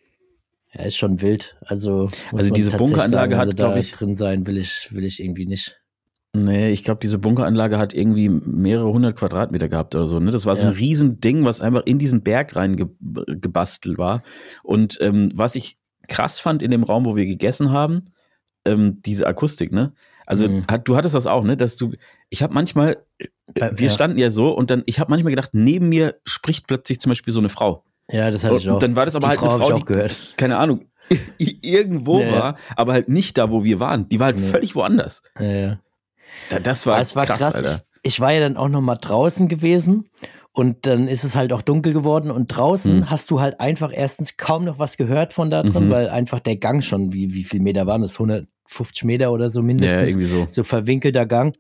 Ja, ist schon wild. Also, muss Also man diese tatsächlich Bunkeranlage sagen, hat, also glaub da ich- drin sein will ich, will ich irgendwie nicht. Nee, ich glaube, diese Bunkeranlage hat irgendwie mehrere hundert Quadratmeter gehabt oder so. Ne? Das war so Ja. ein Riesending, was einfach in diesen Berg rein ge gebastelt war. Und ähm, was ich krass fand in dem Raum, wo wir gegessen haben, ähm, diese Akustik, ne? Also Mhm. hat, du hattest das auch, ne? Dass du, ich habe manchmal, Bei- wir ja. standen ja so und dann, ich habe manchmal gedacht, neben mir spricht plötzlich zum Beispiel so eine Frau. Ja, das hatte ich Und auch. dann war das aber Die halt Frau eine hab ich Frau, auch die- gehört. Keine Ahnung, irgendwo Nee. war, aber halt nicht da, wo wir waren. Die war halt Nee. völlig woanders. Ja, ja. Da, das war, Aber es war krass, krass. Alter. Ich, ich war ja dann auch noch mal draußen gewesen und dann ist es halt auch dunkel geworden und draußen Mhm. hast du halt einfach erstens kaum noch was gehört von da drin, Mhm. weil einfach der Gang schon, wie, wie viel Meter waren das? hundertfünfzig Meter oder so Ja, mindestens. irgendwie so. So verwinkelter Gang.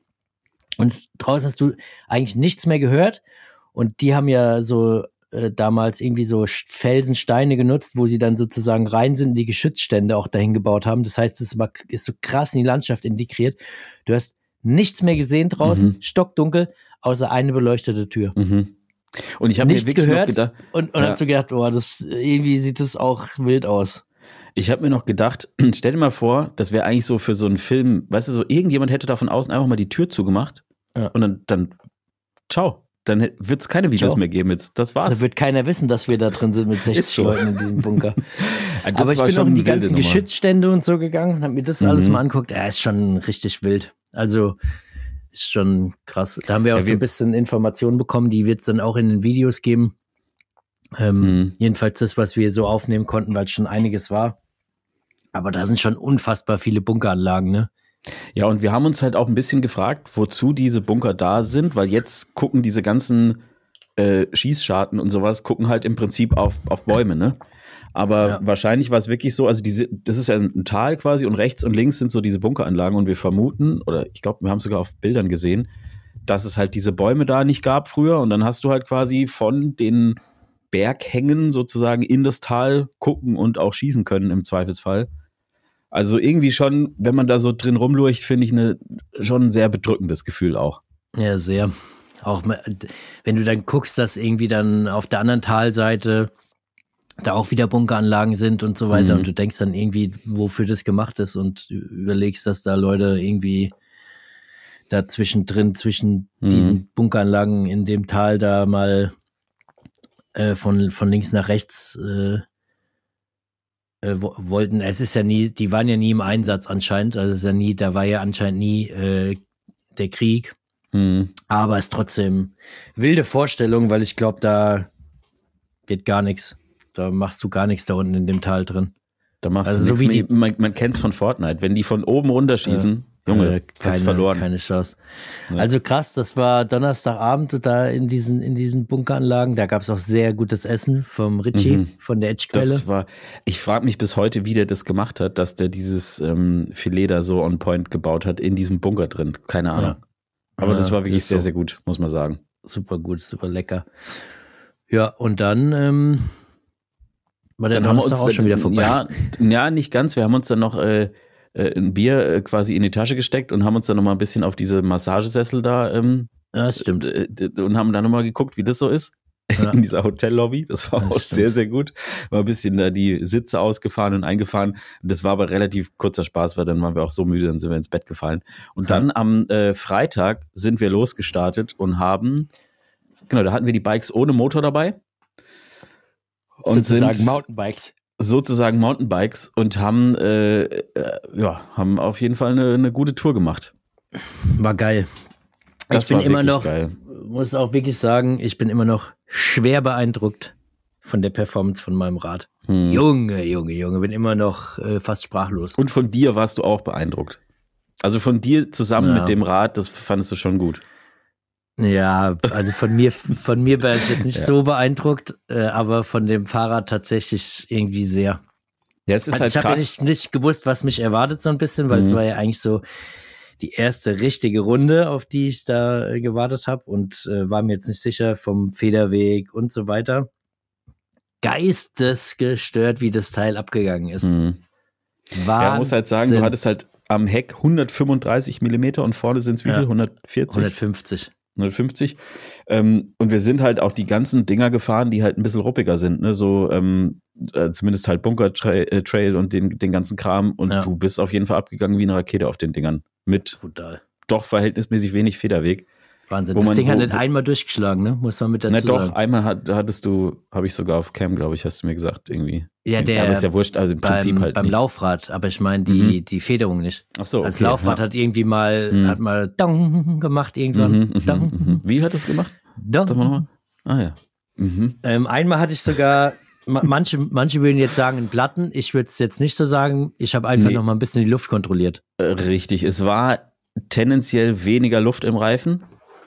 Und draußen hast du eigentlich nichts mehr gehört. Und die haben ja so äh, damals irgendwie so Sch- Felsen, Steine genutzt, wo sie dann sozusagen rein sind, die Geschützstände auch dahin gebaut haben. Das heißt, es war, ist so krass in die Landschaft integriert. Du hast nichts mehr gesehen draußen, Mhm. stockdunkel, außer eine beleuchtete Tür. Mhm. Und ich habe mir Nichts wirklich gehört. noch gedacht, Und, und Ja. hast du gedacht, boah, das, irgendwie sieht das auch wild aus. ich habe mir noch gedacht, stell dir mal vor, das wäre eigentlich so für so einen Film, weißt du, so irgendjemand hätte da von außen einfach mal die Tür zugemacht Ja. und dann, dann, ciao, dann wird es keine Videos Ciao. mehr geben jetzt. Das Da war's. wird keiner wissen, dass wir da drin sind mit sechzig so. Leuten in diesem Bunker. Das Aber ich war bin schon auch in die eine wilde ganzen Nummer. Geschützstände und so gegangen und habe mir das alles Mhm. mal angeguckt. Ja, ist schon richtig wild. Also ist schon krass. Da haben wir auch Ja, so wir- ein bisschen Informationen bekommen, die wird es dann auch in den Videos geben. Ähm, Mhm. Jedenfalls das, was wir so aufnehmen konnten, weil es schon einiges war. Aber da sind schon unfassbar viele Bunkeranlagen, ne? Ja, und wir haben uns halt auch ein bisschen gefragt, wozu diese Bunker da sind, weil jetzt gucken diese ganzen äh, Schießscharten und sowas, gucken halt im Prinzip auf, auf Bäume, ne? Aber Ja. wahrscheinlich war es wirklich so, also diese, das ist ja ein Tal quasi und rechts und links sind so diese Bunkeranlagen und wir vermuten, oder ich glaube, wir haben es sogar auf Bildern gesehen, dass es halt diese Bäume da nicht gab früher und dann hast du halt quasi von den Berghängen sozusagen in das Tal gucken und auch schießen können im Zweifelsfall. Also irgendwie schon, wenn man da so drin rumlurcht, finde ich eine, schon ein sehr bedrückendes Gefühl auch. Ja, sehr. Auch mal, wenn du dann guckst, dass irgendwie dann auf der anderen Talseite da auch wieder Bunkeranlagen sind und so weiter Mhm. und du denkst dann irgendwie, wofür das gemacht ist und überlegst, dass da Leute irgendwie da zwischendrin, zwischen Mhm. diesen Bunkeranlagen in dem Tal da mal äh, von, von links nach rechts äh, äh, wo- wollten. Es ist ja nie, die waren ja nie im Einsatz anscheinend, also es ist ja nie, da war ja anscheinend nie äh, der Krieg. Mhm. Aber es ist trotzdem wilde Vorstellung, weil ich glaube, da geht gar nichts. Da machst du gar nichts da unten in dem Tal drin. Da machst Also du so nichts wie mehr. Man, man kennt es von Fortnite. Wenn die von oben runterschießen, Junge, Äh, hast keine, verloren. keine Chance. Ja. Also krass, das war Donnerstagabend da in diesen, in diesen Bunkeranlagen. Da gab es auch sehr gutes Essen vom Ritchie, Mhm. von der Edgequelle. Das war, ich frage mich bis heute, wie der das gemacht hat, dass der dieses ähm, Filet da so on point gebaut hat in diesem Bunker drin. Keine Ahnung. Ja. Aber Ja, das war das wirklich ist sehr, so. sehr gut, muss man sagen. Super gut, super lecker. Ja, und dann ähm, War der dann haben wir uns Donnerstag auch schon wieder vorbei? Ja, ja, nicht ganz. Wir haben uns dann noch äh, äh, ein Bier äh, quasi in die Tasche gesteckt und haben uns dann noch mal ein bisschen auf diese Massagesessel da ähm, Ja, das stimmt. äh, d- und haben dann noch mal geguckt, wie das so ist. Ja. In dieser Hotellobby. Das war Das auch stimmt. sehr, sehr gut. War ein bisschen da die Sitze ausgefahren und eingefahren. Das war aber relativ kurzer Spaß, weil dann waren wir auch so müde, dann sind wir ins Bett gefallen. Und dann am äh, Freitag sind wir losgestartet und haben, genau, da hatten wir die Bikes ohne Motor dabei. Und Sozusagen sind Mountainbikes. sozusagen Mountainbikes und haben, äh, äh, ja, haben auf jeden Fall eine, eine gute Tour gemacht. War geil. Das ich bin war immer wirklich noch, geil. muss auch wirklich sagen, ich bin immer noch schwer beeindruckt von der Performance von meinem Rad. Hm. Junge, Junge, Junge, bin immer noch äh, fast sprachlos. Und von dir warst du auch beeindruckt. Also von dir zusammen Ja. mit dem Rad, das fandest du schon gut. Ja, also von mir, von mir war ich jetzt nicht Ja. so beeindruckt, äh, aber von dem Fahrrad tatsächlich irgendwie sehr. Ja, es ist Also halt ich habe ja krass. nicht, nicht gewusst, was mich erwartet so ein bisschen, weil Mhm. es war ja eigentlich so die erste richtige Runde, auf die ich da äh, gewartet habe und äh, war mir jetzt nicht sicher vom Federweg und so weiter. Geistesgestört, wie das Teil abgegangen ist. Mhm. Ja, man muss halt sagen, du hattest halt am Heck hundertfünfunddreißig Millimeter und vorne sind es wie Ja. viel? hundertvierzig? hundertfünfzig. hundertfünfzig. Ähm, und wir sind halt auch die ganzen Dinger gefahren, die halt ein bisschen ruppiger sind, ne? So ähm, äh, zumindest halt Bunker-Trail äh, Trail und den, den ganzen Kram. Und Ja. du bist auf jeden Fall abgegangen wie eine Rakete auf den Dingern. Mit Brutal. doch verhältnismäßig wenig Federweg. Wahnsinn. Wo Das man- Ding hat wo- nicht einmal durchgeschlagen, ne? Muss man mit dazu Na doch, sagen. einmal hat, hattest du, habe ich sogar auf Cam, glaube ich, hast du mir gesagt, irgendwie. Ja, der aber ist ja wurscht, also im Prinzip beim, halt beim nicht. Laufrad, aber ich meine die, die Federung nicht. Ach so, Als okay, Laufrad ja. hat irgendwie mal, Mhm. hat mal Dong gemacht irgendwann. Mhm, mhm, Dong, mhm. Wie hat das gemacht? Dong. Sag mal nochmal. Ah ja. Mhm. Ähm, einmal hatte ich sogar, ma- manche, manche würden jetzt sagen, einen Platten. Ich würde es jetzt nicht so sagen. Ich habe einfach Nee. noch mal ein bisschen die Luft kontrolliert. Äh, Richtig, es war tendenziell weniger Luft im Reifen.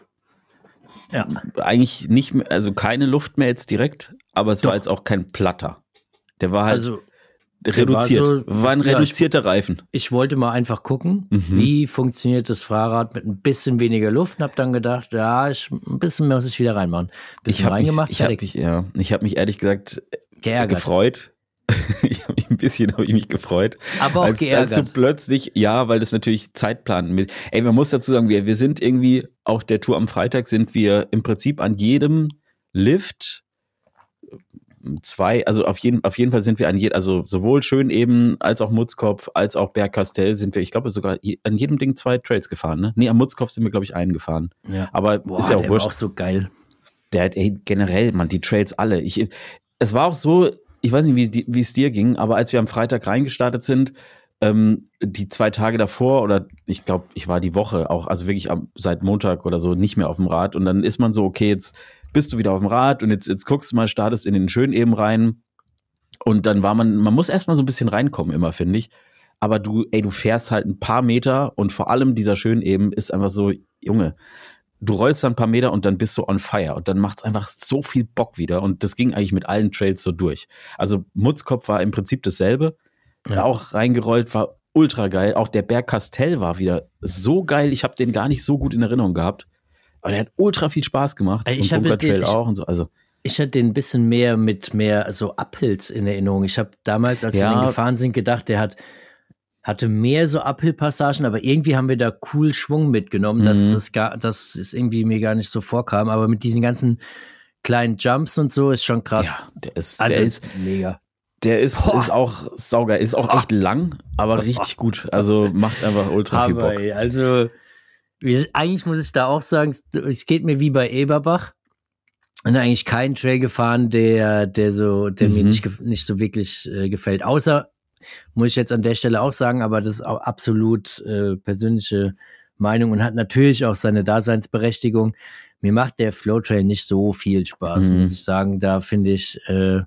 Ja. Eigentlich nicht mehr, also keine Luft mehr jetzt direkt, aber es Doch. war jetzt auch kein Platter. Der war halt Also reduziert. war War, so- ein ja, ich- reduzierter Reifen. ich wollte mal einfach gucken, Mhm. wie funktioniert das Fahrrad mit ein bisschen weniger Luft und habe dann gedacht, ja, ich, ein bisschen mehr muss ich wieder reinmachen. Ich Bisschen habe mich, reingemacht, ich hab fertig. mich, ja, ich habe mich ehrlich gesagt Geärgert. gefreut. Ich habe mich ein bisschen habe ich mich gefreut. Aber auch als, als geärgert. du plötzlich, ja, weil das natürlich Zeitplan mit. Ey, man muss dazu sagen, wir, wir sind irgendwie, auch der Tour am Freitag sind wir im Prinzip an jedem Lift zwei, also auf jeden, auf jeden Fall sind wir an jedem, also sowohl Schöneben als auch Mutzkopf, als auch Bergkastell sind wir, ich glaube sogar je, an jedem Ding zwei Trails gefahren, ne? Nee, am Mutzkopf sind wir, glaube ich, einen gefahren. Ja. Aber Boah, ist ja auch der war wurscht. auch so geil. Der hat, ey, generell, man, die Trails alle. Ich, es war auch so, ich weiß nicht, wie, die- wie es dir ging, aber als wir am Freitag reingestartet sind, ähm, die zwei Tage davor oder ich glaube, ich war die Woche auch, also wirklich am, seit Montag oder so nicht mehr auf dem Rad und dann ist man so, okay, jetzt bist du wieder auf dem Rad und jetzt, jetzt guckst du mal, startest in den Schöneben rein und dann war man, man muss erstmal so ein bisschen reinkommen immer, finde ich. Aber du, ey, du fährst halt ein paar Meter und vor allem dieser Schöneben ist einfach so, Junge, du rollst dann ein paar Meter und dann bist du on fire und dann macht's einfach so viel Bock wieder und das ging eigentlich mit allen Trails so durch. Also Mutzkopf war im Prinzip dasselbe, Ja. auch reingerollt, war ultra geil. Auch der Berg Kastell war wieder so geil, ich habe den gar nicht so gut in Erinnerung gehabt, aber der hat ultra viel Spaß gemacht Ey, ich und hab Bunker den- Trail ich- auch und so. Also Ich hatte den ein bisschen mehr mit mehr so Uphills in Erinnerung. Ich habe damals, als Ja. wir den gefahren sind, gedacht, der hat hatte mehr so Uphill-Passagen, aber irgendwie haben wir da cool Schwung mitgenommen, dass Mhm. das gar, dass es irgendwie mir gar nicht so vorkam. Aber mit diesen ganzen kleinen Jumps und so ist schon krass. ja, der ist, also der ist, mega. der ist, Boah. ist auch saugeil, ist auch echt lang, aber richtig gut. Also macht einfach ultra viel Aber Bock. ey, also wir, eigentlich muss ich da auch sagen, es- es geht mir wie bei Eberbach. Und eigentlich keinen Trail gefahren, der, der so, der mir Mhm. nicht, gef- nicht so wirklich äh, gefällt. Außer, muss ich jetzt an der Stelle auch sagen, aber das ist auch absolut äh, persönliche Meinung und hat natürlich auch seine Daseinsberechtigung. Mir macht der Flow Trail nicht so viel Spaß, Mhm. muss ich sagen. Da finde ich, äh,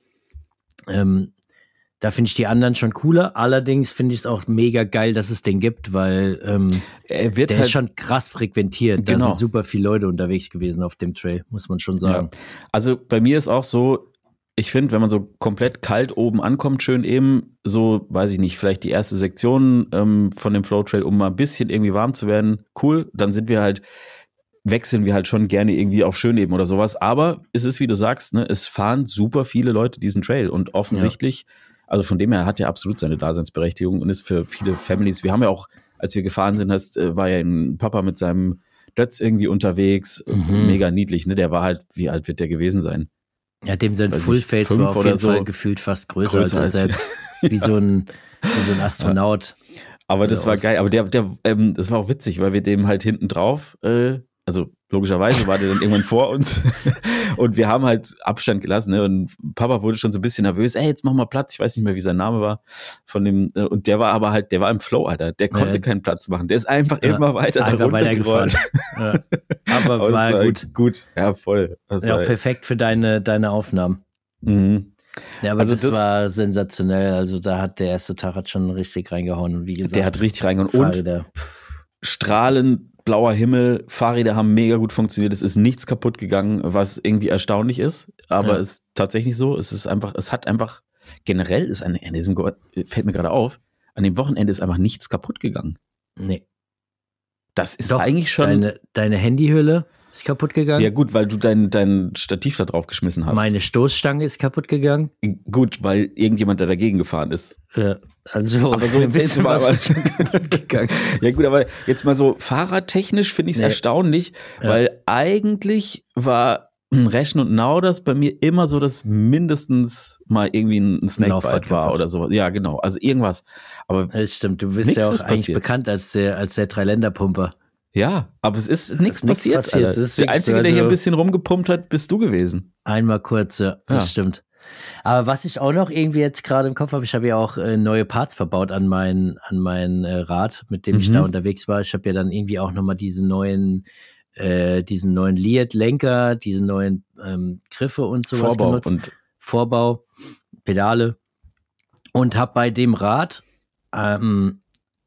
ähm, da finde ich die anderen schon cooler. Allerdings finde ich es auch mega geil, dass es den gibt, weil ähm, Er wird der halt ist schon krass frequentiert. Da Genau. sind super viele Leute unterwegs gewesen auf dem Trail, muss man schon sagen. Ja. Also bei mir ist auch so, ich finde, wenn man so komplett kalt oben ankommt, schön eben, so, weiß ich nicht, vielleicht die erste Sektion ähm, von dem Flow Trail, um mal ein bisschen irgendwie warm zu werden, cool. Dann sind wir halt wechseln wir halt schon gerne irgendwie auf Schöneben oder sowas. Aber es ist, wie du sagst, ne, es fahren super viele Leute diesen Trail und offensichtlich, ja. also von dem her hat er absolut seine Daseinsberechtigung und ist für viele Families, wir haben ja auch, als wir gefahren sind, hast, war ja ein Papa mit seinem Dötz irgendwie unterwegs, mhm. mega niedlich, ne, der war halt, wie alt wird der gewesen sein? Ja, dem sein Fullface war auf jeden so Fall gefühlt fast größer, größer als er selbst, wie so ein, wie so ein Astronaut. Ja. Aber das war geil, aber der, der, ähm, das war auch witzig, weil wir dem halt hinten drauf, äh, also logischerweise war der dann irgendwann vor uns und wir haben halt Abstand gelassen, ne? Und Papa wurde schon so ein bisschen nervös, ey, jetzt mach mal Platz, ich weiß nicht mehr, wie sein Name war, von dem, äh, und der war aber halt, der war im Flow, Alter, der konnte ja. keinen Platz machen, der ist einfach ja, immer weiter da runtergerollt. Ja. Aber war, war gut. gut, ja, voll. Das ja, war perfekt für deine, deine Aufnahmen. Mhm. Ja, aber also das, das war sensationell, also da hat der erste Tag hat schon richtig reingehauen und wie gesagt. Der hat richtig reingehauen und strahlend blauer Himmel, Fahrräder haben mega gut funktioniert, es ist nichts kaputt gegangen, was irgendwie erstaunlich ist, aber es ja. ist tatsächlich so, es ist einfach, es hat einfach, generell ist an, an diesem, fällt mir gerade auf, an dem Wochenende ist einfach nichts kaputt gegangen. Nee. Das ist Doch, eigentlich schon. Deine, deine Handyhülle ist kaputt gegangen. Ja gut, weil du dein, dein Stativ da drauf geschmissen hast. Meine Stoßstange ist kaputt gegangen. Gut, weil irgendjemand da dagegen gefahren ist. Ja, also aber so ein bisschen was ist schon kaputt gegangen. Ja gut, aber jetzt mal so fahrradtechnisch finde ich es nee. erstaunlich, ja. weil eigentlich war Reschen und Nauders bei mir immer so, dass mindestens mal irgendwie ein Snakebite war oder so. Ja, genau, also irgendwas. Aber das stimmt, du bist ja auch eigentlich passiert. bekannt als der, als der Dreiländerpumper. Ja, aber es ist nichts passiert. passiert. Ist der Einzige, so, der hier ein bisschen rumgepumpt hat, bist du gewesen. Einmal kurz, ja, das ja. stimmt. Aber was ich auch noch irgendwie jetzt gerade im Kopf habe, ich habe ja auch äh, neue Parts verbaut an mein, an mein äh, Rad, mit dem mhm. ich da unterwegs war. Ich habe ja dann irgendwie auch nochmal diese neuen, äh, diesen neuen Liat-Lenker, diese neuen ähm, Griffe und sowas Vorbau genutzt. Und Vorbau, Pedale. Und habe bei dem Rad ähm,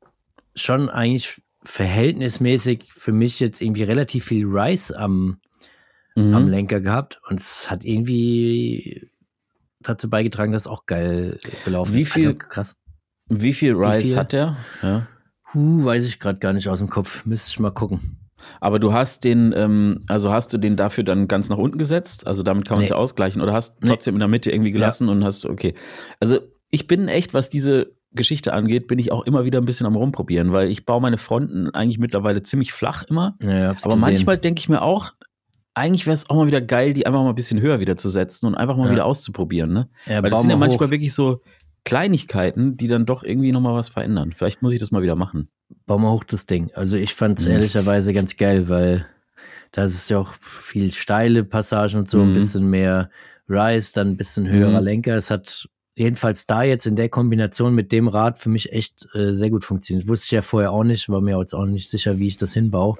schon eigentlich verhältnismäßig für mich jetzt irgendwie relativ viel Rise am, mhm. am Lenker gehabt und es hat irgendwie dazu beigetragen, dass es auch geil gelaufen ist. Wie viel, also, krass. Wie viel Rise wie viel? hat der? Ja. Huh, weiß ich gerade gar nicht aus dem Kopf. Müsste ich mal gucken. Aber du hast den, ähm, also hast du den dafür dann ganz nach unten gesetzt? Also damit kann man es nee. ja ausgleichen oder hast trotzdem nee. in der Mitte irgendwie gelassen ja. und hast, okay. Also ich bin echt, was diese Geschichte angeht, bin ich auch immer wieder ein bisschen am Rumprobieren, weil ich baue meine Fronten eigentlich mittlerweile ziemlich flach immer. Ja, aber gesehen. Manchmal denke ich mir auch, eigentlich wäre es auch mal wieder geil, die einfach mal ein bisschen höher wieder zu setzen und einfach mal ja. wieder auszuprobieren. Ne? Ja, weil das sind ja manchmal hoch. wirklich so Kleinigkeiten, die dann doch irgendwie nochmal was verändern. Vielleicht muss ich das mal wieder machen. Bau mal hoch das Ding. Also ich fand es mhm. ehrlicherweise ganz geil, weil da ist ja auch viel steile Passagen und so, mhm. ein bisschen mehr Rise, dann ein bisschen höherer mhm. Lenker. Es hat jedenfalls da jetzt in der Kombination mit dem Rad für mich echt äh, sehr gut funktioniert. Wusste ich ja vorher auch nicht, war mir jetzt auch nicht sicher, wie ich das hinbaue.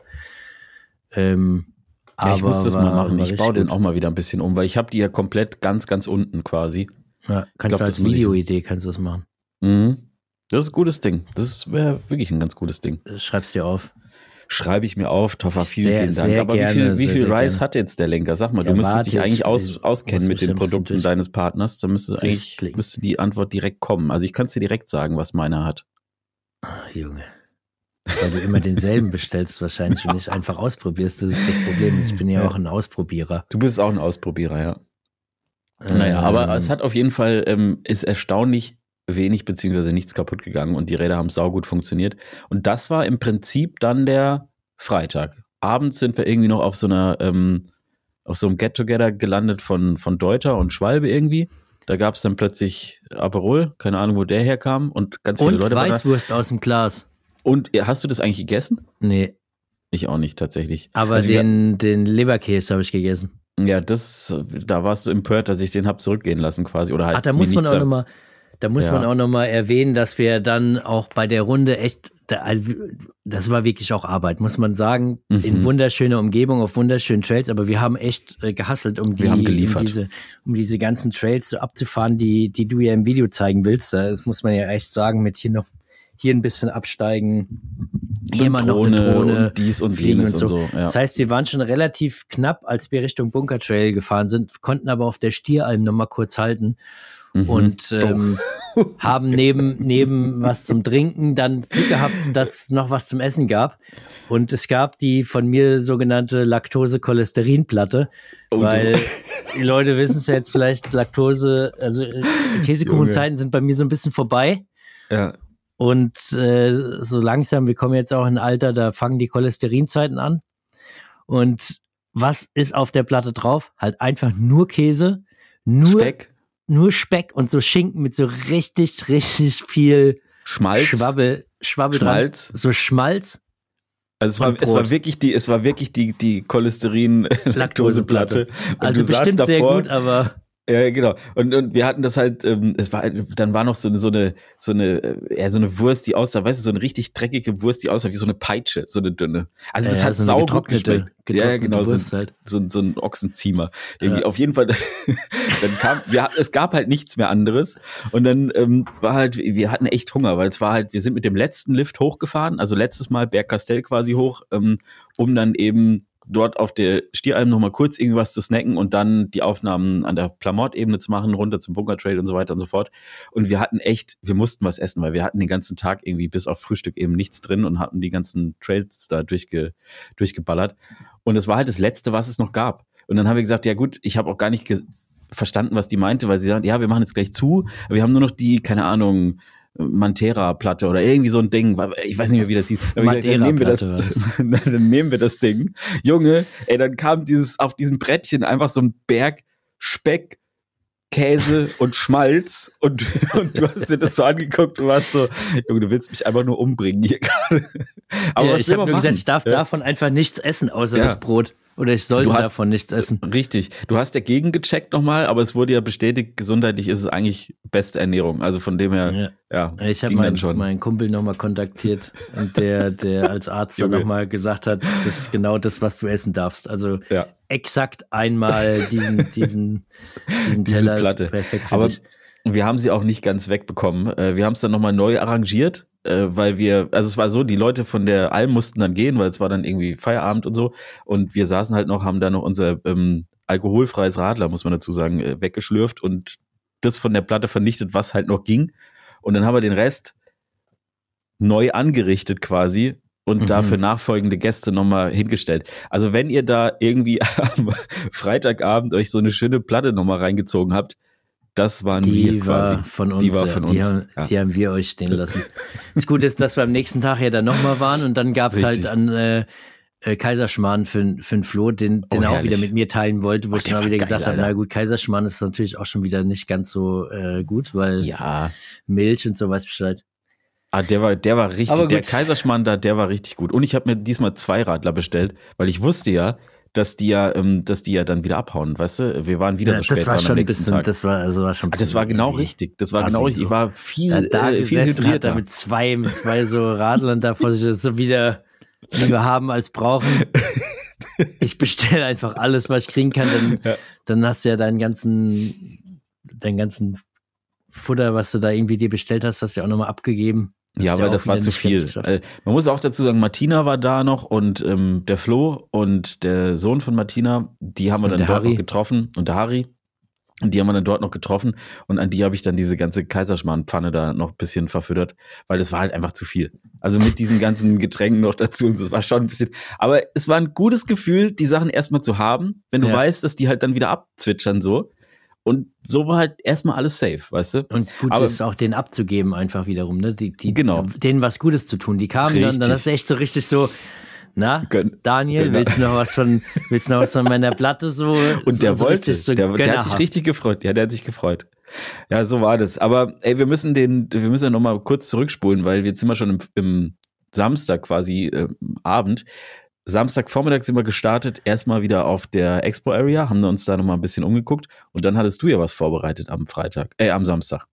Ähm, ja, aber ich muss das war, mal machen. Ich baue den gut. auch mal wieder ein bisschen um, weil ich habe die ja komplett ganz, ganz unten quasi. Ja, kannst du als Videoidee kannst du das machen. Mhm. Das ist ein gutes Ding. Das wäre wirklich ein ganz gutes Ding. Schreib's dir auf. Schreibe ich mir auf. Toffa, vielen, sehr, vielen Dank. sehr Aber gerne, wie viel, wie viel sehr, sehr Rise gerne. hat jetzt der Lenker? Sag mal, ja, du müsstest warte, dich eigentlich ich, aus, auskennen mit den Produkten durch. deines Partners. Da müsste eigentlich müsste die Antwort direkt kommen. Also ich kann es dir direkt sagen, was meiner hat. Ach, Junge. Weil du immer denselben bestellst wahrscheinlich und nicht einfach ausprobierst. Das ist das Problem. Ich bin ja, ja auch ein Ausprobierer. Du bist auch ein Ausprobierer, ja. Ähm, naja, aber es hat auf jeden Fall, ähm, ist erstaunlich wenig beziehungsweise nichts kaputt gegangen und die Räder haben saugut funktioniert. Und das war im Prinzip dann der Freitag. Abends sind wir irgendwie noch auf so einer, ähm, auf so einem Get-Together gelandet von, von Deuter und Schwalbe irgendwie. Da gab es dann plötzlich Aperol, keine Ahnung, wo der herkam und ganz viele und Leute waren da. Weißwurst aus dem Glas. Und hast du das eigentlich gegessen? Nee. Ich auch nicht, tatsächlich. Aber also den, wir, den Leberkäse habe ich gegessen. Ja, das, da warst du empört, dass ich den hab zurückgehen lassen quasi. Oder halt Ach, da muss man auch nochmal, da muss ja. man auch nochmal erwähnen, dass wir dann auch bei der Runde echt, also das war wirklich auch Arbeit, muss man sagen, mhm. in wunderschöner Umgebung, auf wunderschönen Trails, aber wir haben echt äh, gehustelt, um die, wir haben geliefert. Um, diese, um diese ganzen Trails so abzufahren, die, die du ja im Video zeigen willst. Das muss man ja echt sagen, mit hier noch, hier ein bisschen absteigen, hier mal noch eine Drohne und dies und jenes und so. Und so ja. Das heißt, wir waren schon relativ knapp, als wir Richtung Bunker Trail gefahren sind, konnten aber auf der Stieralm noch mal kurz halten mhm. und ähm, oh. haben neben, neben was zum Trinken dann Glück gehabt, dass es noch was zum Essen gab. Und es gab die von mir sogenannte Laktose-Cholesterin-Platte, oh, weil die Leute wissen es ja jetzt vielleicht, Laktose, also Käsekuchenzeiten sind bei mir so ein bisschen vorbei. Ja. Und äh, so langsam, wir kommen jetzt auch in ein Alter, da fangen die Cholesterinzeiten an. Und was ist auf der Platte drauf? Halt einfach nur Käse, nur Speck, nur Speck und so Schinken mit so richtig, richtig viel Schmalz, Schwabbel, Schwabbel Schmalz. dran. So Schmalz. Also es war, es war wirklich die, es war wirklich die, die Cholesterin-Laktoseplatte. Also bestimmt davor, sehr gut, aber ja, genau. Und, und wir hatten das halt, ähm, es war, dann war noch so eine, so eine, so eine, ja, so eine Wurst, die aussah, weißt du, so eine richtig dreckige Wurst, die aussah wie so eine Peitsche, so eine dünne. Also das ja, hat so sau gut geschmeckt. Ja, genau, so, halt. so, so ein Ochsenziemer. Irgendwie. Ja. Auf jeden Fall, dann kam, wir, es gab halt nichts mehr anderes. Und dann ähm, war halt, wir hatten echt Hunger, weil es war halt, wir sind mit dem letzten Lift hochgefahren, also letztes Mal Bergkastell quasi hoch, ähm, um dann eben dort auf der Stieralm noch mal kurz irgendwas zu snacken und dann die Aufnahmen an der Plamort-Ebene zu machen, runter zum Bunker Trail und so weiter und so fort. Und wir hatten echt, wir mussten was essen, weil wir hatten den ganzen Tag irgendwie bis auf Frühstück eben nichts drin und hatten die ganzen Trails da durchge, durchgeballert. Und es war halt das Letzte, was es noch gab. Und dann haben wir gesagt, ja gut, ich habe auch gar nicht ge- verstanden, was die meinte, weil sie sagt, ja, wir machen jetzt gleich zu, aber wir haben nur noch die, keine Ahnung, Mantera-Platte oder irgendwie so ein Ding. Ich weiß nicht mehr, wie das hieß. Aber gesagt, dann, nehmen wir das, dann nehmen wir das Ding. Junge, ey, dann kam dieses, auf diesem Brettchen einfach so ein Berg Speck, Käse und Schmalz und, und du hast dir das so angeguckt und warst so, Junge, du willst mich einfach nur umbringen hier gerade. Aber ja, was ich habe nur gesagt, ich darf ja. davon einfach nichts essen, außer ja. das Brot. Oder ich sollte hast, davon nichts essen. Richtig. Du hast dagegen gecheckt nochmal, aber es wurde ja bestätigt, gesundheitlich ist es eigentlich beste Ernährung. Also von dem her, ja. ja ich habe meinen, meinen Kumpel nochmal kontaktiert und der, der als Arzt dann nochmal gesagt hat, das ist genau das, was du essen darfst. Also ja. exakt einmal diesen, diesen, diesen Teller. Diese Platte. Ist perfekt für aber dich. Wir haben sie auch nicht ganz wegbekommen. Wir haben es dann nochmal neu arrangiert, weil wir, also es war so, die Leute von der Alm mussten dann gehen, weil es war dann irgendwie Feierabend und so. Und wir saßen halt noch, haben da noch unser ähm, alkoholfreies Radler, muss man dazu sagen, äh, weggeschlürft und das von der Platte vernichtet, was halt noch ging. Und dann haben wir den Rest neu angerichtet quasi und mhm. dafür nachfolgende Gäste nochmal hingestellt. Also wenn ihr da irgendwie am Freitagabend euch so eine schöne Platte nochmal reingezogen habt, das waren die wir quasi. War von uns, die war ja. von die uns. Haben, ja. die haben wir euch stehen lassen. Das Gute ist, dass wir am nächsten Tag ja dann nochmal waren und dann gab es halt an äh, äh, Kaiserschmarrn für, für den Flo, den, den oh, er auch wieder mit mir teilen wollte, wo Ach, ich dann auch wieder geil, gesagt habe, na gut, Kaiserschmarrn ist natürlich auch schon wieder nicht ganz so äh, gut, weil ja. Milch und so weiß Bescheid. Ah, der war, der war richtig, der Kaiserschmarrn da, der war richtig gut. Und ich habe mir diesmal zwei Radler bestellt, weil ich wusste ja, dass die ja, ähm, dass die ja dann wieder abhauen, weißt du? Wir waren wieder ja, so spät dran am nächsten bisschen, Tag. Das war, also war schon. Ah, das war genau richtig. Das war genau richtig. Ich war viel, ja, da äh, viel hydrierter. Hat mit zwei, mit zwei so Radlern da vor sich, das ist so wieder lieber haben als brauchen. Ich bestelle einfach alles, was ich kriegen kann, dann, ja. dann hast du ja deinen ganzen, deinen ganzen Futter, was du da irgendwie dir bestellt hast, hast du ja auch nochmal abgegeben. Das ja, weil das war zu viel. Äh, man muss auch dazu sagen, Martina war da noch und ähm, der Flo und der Sohn von Martina, die haben wir dann dort Harry. noch getroffen und der Harry. Und die haben wir dann dort noch getroffen und an die habe ich dann diese ganze Kaiserschmarrnpfanne da noch ein bisschen verfüttert, weil das war halt einfach zu viel. Also mit diesen ganzen Getränken noch dazu und so, das war schon ein bisschen, aber es war ein gutes Gefühl, die Sachen erstmal zu haben, wenn du ja. weißt, dass die halt dann wieder abzwitschern so. Und so war halt erstmal alles safe, weißt du? Und gut aber, ist auch denen abzugeben einfach wiederum, ne? Die, die, genau. Denen was Gutes zu tun. Die kamen richtig. dann, dann hast du echt so richtig so, na, Gön- Daniel, Gönner. willst du noch was von, willst du noch was von meiner Platte so? Und der so wollte, so der, der hat sich richtig gefreut. Ja, der hat sich gefreut. Ja, so war das. Aber ey, wir müssen den, wir müssen ja noch mal kurz zurückspulen, weil jetzt sind wir schon im, im Samstag quasi äh, Abend. Samstagvormittag sind wir gestartet, erstmal wieder auf der Expo Area, haben uns da nochmal ein bisschen umgeguckt und dann hattest du ja was vorbereitet am Freitag, äh, am Samstag.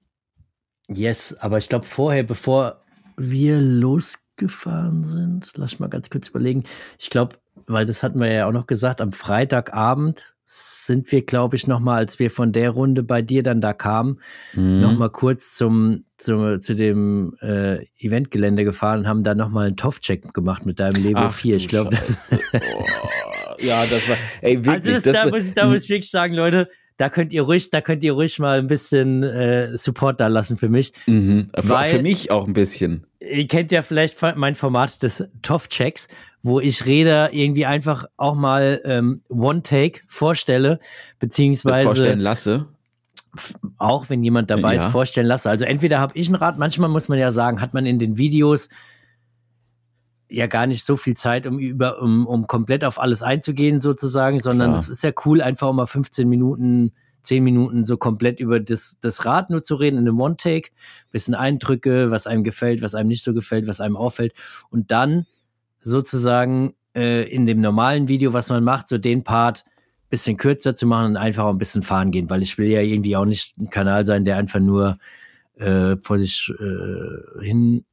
Yes, aber ich glaube vorher, bevor wir losgefahren sind, lass ich mal ganz kurz überlegen, ich glaube, weil das hatten wir ja auch noch gesagt, am Freitagabend sind wir, glaube ich, nochmal, als wir von der Runde bei dir dann da kamen, Mhm. nochmal kurz zum, zum, zu dem äh, Eventgelände gefahren und haben da nochmal einen T O F-Check gemacht mit deinem Levo Ach, vier. du Ich glaube, das Scheiße. Oh, ja, das war, ey, also wirklich. das, das da, war, muss ich, da muss ich wirklich sagen, Leute, da könnt ihr ruhig, da könnt ihr ruhig mal ein bisschen äh, Support da lassen für mich. mhm. für, weil- für mich auch ein bisschen. Ihr kennt ja vielleicht mein Format des T O F-Checks, wo ich Räder irgendwie einfach auch mal ähm, One-Take vorstelle, beziehungsweise Vorstellen lasse. auch wenn jemand dabei Ja. ist, vorstellen lasse. Also entweder habe ich ein Rad, manchmal muss man ja sagen, hat man in den Videos ja gar nicht so viel Zeit, um über um, um komplett auf alles einzugehen sozusagen, sondern Klar. es ist ja cool, einfach mal fünfzehn Minuten, zehn Minuten so komplett über das, das Rad nur zu reden in einem One-Take, bisschen Eindrücke, was einem gefällt, was einem nicht so gefällt, was einem auffällt und dann sozusagen äh, in dem normalen Video, was man macht, so den Part bisschen kürzer zu machen und einfach auch ein bisschen fahren gehen, weil ich will ja irgendwie auch nicht ein Kanal sein, der einfach nur äh, vor sich äh, hin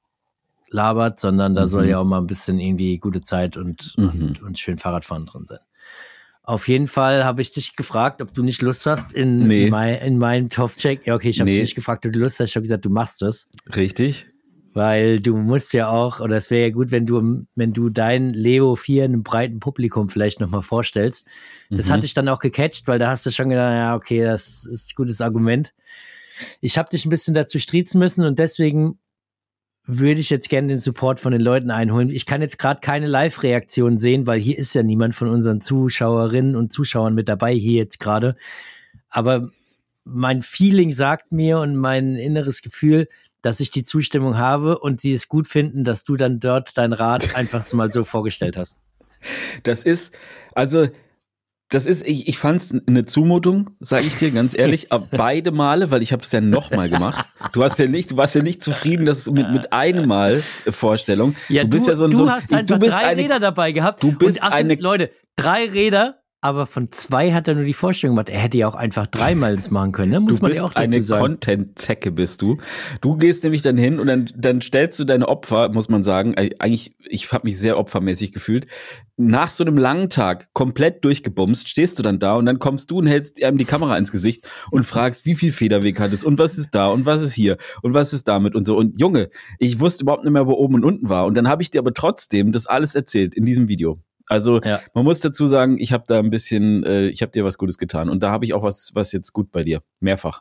labert, sondern da Mhm. soll ja auch mal ein bisschen irgendwie gute Zeit und, Mhm. und, und schön Fahrradfahren drin sein. Auf jeden Fall habe ich dich gefragt, ob du nicht Lust hast in, Nee. mein, in meinen T O F-Check. Ja, okay, ich habe Nee. dich nicht gefragt, ob du Lust hast. Ich habe gesagt, du machst es. Richtig? Weil du musst ja auch, oder es wäre ja gut, wenn du, wenn du dein Leo vier einem breiten Publikum vielleicht nochmal vorstellst. Das Mhm. hatte ich dann auch gecatcht, weil da hast du schon gedacht, ja, okay, das ist ein gutes Argument. Ich habe dich ein bisschen dazu striezen müssen und deswegen würde ich jetzt gerne den Support von den Leuten einholen. Ich kann jetzt gerade keine Live-Reaktion sehen, weil hier ist ja niemand von unseren Zuschauerinnen und Zuschauern mit dabei, hier jetzt gerade. Aber mein Feeling sagt mir und mein inneres Gefühl, dass ich die Zustimmung habe und sie es gut finden, dass du dann dort dein Rad einfach so mal so vorgestellt hast. Das ist, also, das ist, ich, ich fand es eine Zumutung, sage ich dir ganz ehrlich, aber beide Male, weil ich habe es ja nochmal gemacht. Du hast ja nicht, du warst ja nicht zufrieden, dass mit mit einem Mal Vorstellung. Ja, du bist du, ja so ein du so, hast einfach du bist drei eine, Räder dabei gehabt. du bist und Achtung, eine- Leute, drei Räder, aber von zwei hat er nur die Vorstellung gemacht. Er hätte ja auch einfach dreimal das machen können, ne? Muss Du man bist ja auch dazu eine sagen. Content-Zecke, bist du. Du gehst nämlich dann hin und dann, dann stellst du deine Opfer, muss man sagen, eigentlich, ich habe mich sehr opfermäßig gefühlt, nach so einem langen Tag komplett durchgebumst, stehst du dann da und dann kommst du und hältst einem die Kamera ins Gesicht und fragst, wie viel Federweg hat es und was ist da und was ist hier und was ist damit und so. Und Junge, ich wusste überhaupt nicht mehr, wo oben und unten war. Und dann habe ich dir aber trotzdem das alles erzählt in diesem Video. Also Ja. man muss dazu sagen, ich habe da ein bisschen, äh, ich habe dir was Gutes getan und da habe ich auch was, was jetzt gut bei dir. Mehrfach.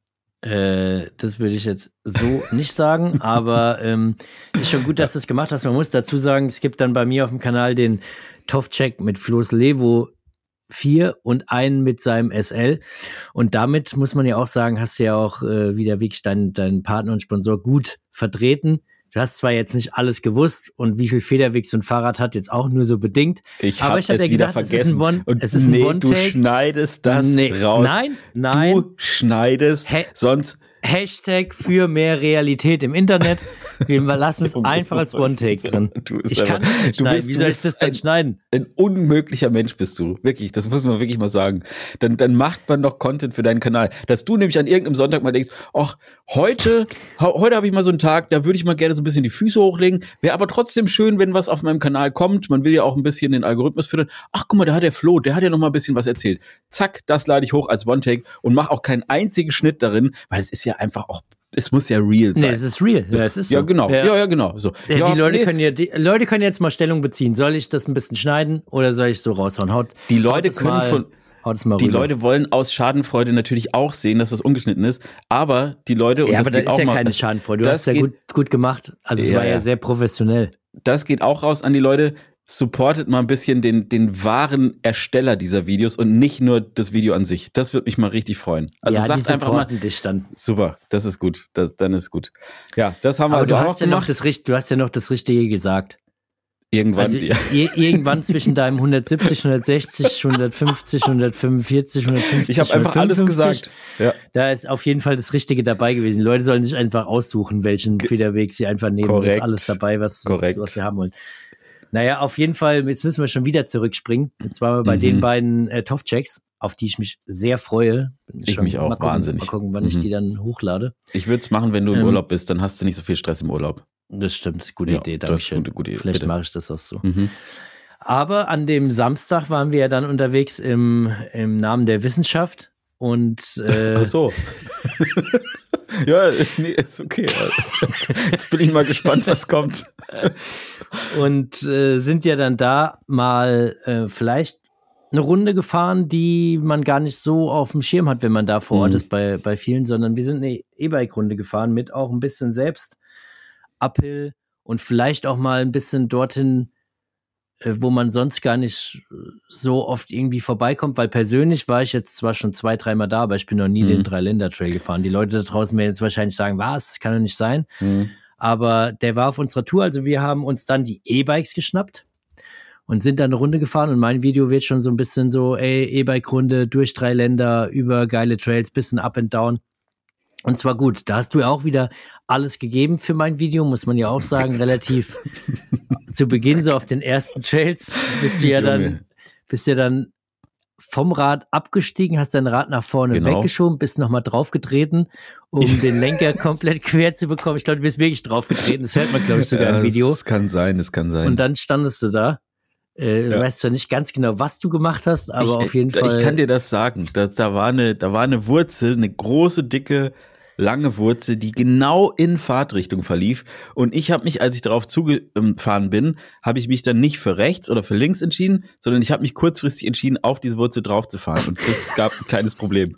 Äh, das würde ich jetzt so nicht sagen, aber ähm, ist schon gut, dass du das gemacht hast. Man muss dazu sagen, es gibt dann bei mir auf dem Kanal den T O F-Check mit Flo's Levo vier und einen mit seinem S L. Und damit muss man ja auch sagen, hast du ja auch äh, wieder wirklich deinen deinen Partner und Sponsor gut vertreten. Du hast zwar jetzt nicht alles gewusst und wie viel Federweg so ein Fahrrad hat, jetzt auch nur so bedingt. Ich Aber habe ich hab es ja wieder gesagt, es ist vergessen. ein One- und es ist ein nee, One-Take. du schneidest das Nee, raus. Nein, nein. Du schneidest, Hä? sonst Hashtag für mehr Realität im Internet. Wir lassen es einfach als One-Take drin. Du bist Ich einfach- kann das nicht du schneiden. bist- Wie du soll ich bist das denn ein- schneiden? ein unmöglicher Mensch bist du. Wirklich, das muss man wirklich mal sagen. Dann, dann macht man doch Content für deinen Kanal. Dass du nämlich an irgendeinem Sonntag mal denkst, ach, heute, ho- heute habe ich mal so einen Tag, da würde ich mal gerne so ein bisschen die Füße hochlegen. Wäre aber trotzdem schön, wenn was auf meinem Kanal kommt. Man will ja auch ein bisschen den Algorithmus füttern. Ach, guck mal, da hat der Flo, der hat ja noch mal ein bisschen was erzählt. Zack, das lade ich hoch als One-Take und mach auch keinen einzigen Schnitt darin, weil es ist ja einfach auch, es muss ja real sein. Nee, es ist real. Ja, es ist so. ja, genau. Ja, ja, genau. So. Ja, Ja, die Leute nee. können ja, die Leute können jetzt mal Stellung beziehen. Soll ich das ein bisschen schneiden oder soll ich so raushauen? Haut, Die haut Leute es können mal, von- haut es mal Die rüber. Leute wollen aus Schadenfreude natürlich auch sehen, dass das ungeschnitten ist, aber die Leute, und ja, das aber da geht ist auch ja mal, keine das, Schadenfreude. Du das hast ja geht- gut, gut gemacht. Also es Ja, war ja ja. sehr professionell. das geht auch raus an die Leute. Supportet mal ein bisschen den, den wahren Ersteller dieser Videos und nicht nur das Video an sich. Das würde mich mal richtig freuen. Also ja, die sagt einfach mal, supporten dich dann. super, das ist gut, das, dann ist gut. Ja, das haben wir Aber also du auch hast, ja noch gemacht. das, Richt- du hast ja noch das Richtige gesagt. Irgendwann, Also ja. i- irgendwann zwischen deinem hundertsiebzig, hundertsechzig, hundertfünfzig, hundertfünfundvierzig, hundertfünfzig, Ich habe einfach alles hundertfünfundfünfzig. gesagt. Ja. Da ist auf jeden Fall das Richtige dabei gewesen. Die Leute sollen sich einfach aussuchen, welchen Federweg sie einfach nehmen. Da Korrekt. ist alles dabei, was, was, Korrekt. was wir haben wollen. Naja, auf jeden Fall, jetzt müssen wir schon wieder zurückspringen. Und zwar bei Mhm. den beiden äh, T O F-Checks, auf die ich mich sehr freue. Bin Ich mich auch, mal gucken, wahnsinnig. Mal gucken, wann ich Mhm. die dann hochlade. Ich würde es machen, wenn du im Ähm, Urlaub bist, dann hast du nicht so viel Stress im Urlaub. Das stimmt, ist eine gute Ja, Idee. das ist Dankeschön. gute- gute Idee, Vielleicht bitte. mache ich das auch so. Mhm. Aber an dem Samstag waren wir ja dann unterwegs im, im Namen der Wissenschaft und äh, ach so. Ja, nee, ist okay. Jetzt bin ich mal gespannt, was kommt. Und äh, sind ja dann da mal äh, vielleicht eine Runde gefahren, die man gar nicht so auf dem Schirm hat, wenn man da vor Ort mhm. ist bei, bei vielen, sondern wir sind eine E-Bike-Runde gefahren mit auch ein bisschen selbst Uphill und vielleicht auch mal ein bisschen dorthin, äh, wo man sonst gar nicht so oft irgendwie vorbeikommt, weil persönlich war ich jetzt zwar schon zwei, dreimal da, aber ich bin noch nie mhm. den Dreiländer-Trail gefahren. Die Leute da draußen werden jetzt wahrscheinlich sagen, was, das kann doch nicht sein. Mhm. Aber der war auf unserer Tour, also wir haben uns dann die E-Bikes geschnappt und sind dann eine Runde gefahren und mein Video wird schon so ein bisschen so, ey, E-Bike-Runde durch drei Länder, über geile Trails, bisschen up and down. Und zwar gut, da hast du ja auch wieder alles gegeben für mein Video, muss man ja auch sagen, relativ zu Beginn, so auf den ersten Trails, bist du ja dann, bist ja dann vom Rad abgestiegen, hast dein Rad nach vorne genau. weggeschoben, bist nochmal draufgetreten, um den Lenker komplett quer zu bekommen. Ich glaube, du bist wirklich draufgetreten, das hört man, glaube ich, sogar ja, im Video. Das kann sein, das kann sein. Und dann standest du da. Äh, ja. Du weißt zwar nicht ganz genau, was du gemacht hast, aber ich, auf jeden Fall. Ich kann dir das sagen. Da, da, war eine, da war eine Wurzel, eine große, dicke, lange Wurzel, die genau in Fahrtrichtung verlief. Und ich habe mich, als ich darauf zugefahren bin, habe ich mich dann nicht für rechts oder für links entschieden, sondern ich habe mich kurzfristig entschieden, auf diese Wurzel drauf zu fahren. Und das gab ein kleines Problem.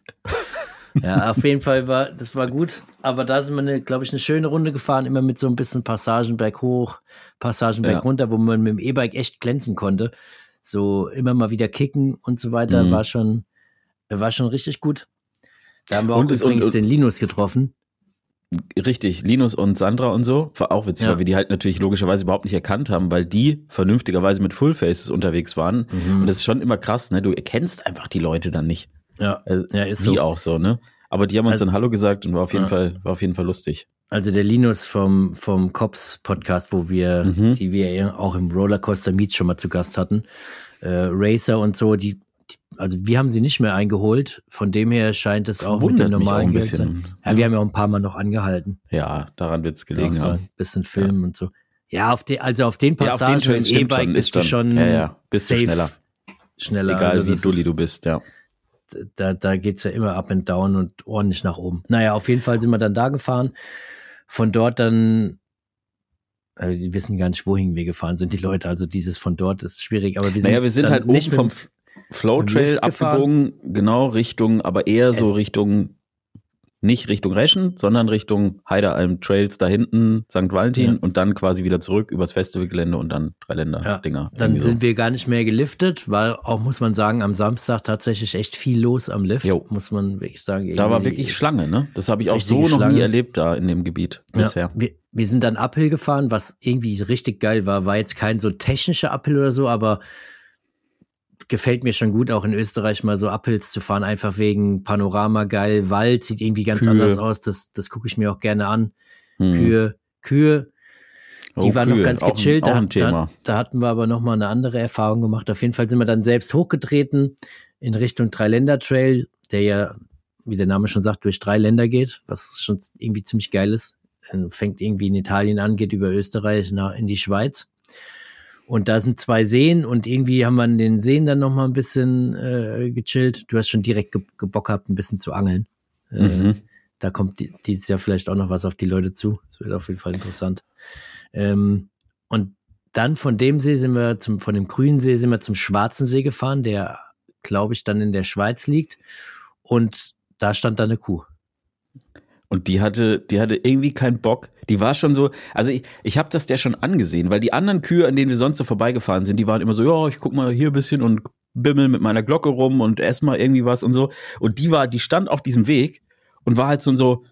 Ja, auf jeden Fall war, das war gut. Aber da sind wir, glaube ich, eine schöne Runde gefahren, immer mit so ein bisschen Passagen berghoch, Passagen berg runter, wo man mit dem E-Bike echt glänzen konnte. So immer mal wieder kicken und so weiter, mhm. war schon, war schon richtig gut. Da haben wir auch und übrigens und, und, den Linus getroffen. Richtig, Linus und Sandra und so. War auch witzig, ja. weil wir die halt natürlich logischerweise überhaupt nicht erkannt haben, weil die vernünftigerweise mit Fullfaces unterwegs waren. Mhm. Und das ist schon immer krass, ne? Du erkennst einfach die Leute dann nicht. Ja, also, ja ist wie so. auch so, ne? Aber die haben uns also, dann Hallo gesagt und war auf jeden ja. Fall, war auf jeden Fall lustig. Also der Linus vom, vom Cops Podcast, wo wir, mhm. die wir ja auch im Rollercoaster Meets schon mal zu Gast hatten, äh, Racer und so, die, die, also wir haben sie nicht mehr eingeholt. Von dem her scheint es auch mit dem normalen Geld zu sein. Ja, ja, wir haben ja auch ein paar Mal noch angehalten. Ja, daran wird es gelegen so haben. Ein bisschen filmen ja. und so. Ja, auf die, also auf den Passagen ja, im E-Bike bist du schon ja, ja. Bist safe du schneller. Schneller. Egal also wie dulli du bist, ja. Da, da geht's ja immer up and down und ordentlich nach oben. Naja, auf jeden Fall sind wir dann da gefahren. Von dort dann, also die wissen gar nicht, wohin wir gefahren sind, die Leute. Also dieses von dort ist schwierig. Aber wir sind, naja, wir sind halt oben vom Flow Trail abgebogen, genau Richtung, aber eher so es Richtung, nicht Richtung Reschen, sondern Richtung Heidealm Trails da hinten, Sankt Valentin ja. und dann quasi wieder zurück übers Festivalgelände und dann Dreiländer-Dinger. Ja, dann sind so. wir gar nicht mehr geliftet, weil auch, muss man sagen, am Samstag tatsächlich echt viel los am Lift, jo. muss man wirklich sagen. Da war wirklich Schlange, ne? Das habe ich auch so noch Schlange. nie erlebt da in dem Gebiet bisher. Ja, wir, wir sind dann Uphill gefahren, was irgendwie richtig geil war. War jetzt kein so technischer Uphill oder so, aber gefällt mir schon gut, auch in Österreich mal so Uphills zu fahren, einfach wegen Panorama geil, Wald sieht irgendwie ganz Kühe. anders aus, das, das gucke ich mir auch gerne an. Hm. Kühe, Kühe, die oh, waren Kühe. noch ganz gechillt, auch ein, auch ein da, Thema. Da, da hatten wir aber nochmal eine andere Erfahrung gemacht. Auf jeden Fall sind wir dann selbst hochgetreten in Richtung Dreiländer-Trail, der ja, wie der Name schon sagt, durch drei Länder geht, was schon irgendwie ziemlich geil ist. Fängt irgendwie in Italien an, geht über Österreich nach in die Schweiz. Und da sind zwei Seen und irgendwie haben wir in den Seen dann nochmal ein bisschen äh, gechillt. Du hast schon direkt ge- Bock gehabt, ein bisschen zu angeln. Äh, mhm. Da kommt die, dieses Jahr vielleicht auch noch was auf die Leute zu. Das wird auf jeden Fall interessant. Ähm, und dann von dem See sind wir zum, von dem grünen See sind wir zum Schwarzen See gefahren, der, glaube ich, dann in der Schweiz liegt. Und da stand da eine Kuh. Und die hatte, die hatte irgendwie keinen Bock. Die war schon so, also ich, ich habe das der schon angesehen, weil die anderen Kühe, an denen wir sonst so vorbeigefahren sind, die waren immer so, ja, ich guck mal hier ein bisschen und bimmel mit meiner Glocke rum und ess mal irgendwie was und so. Und die war, die stand auf diesem Weg und war halt so, so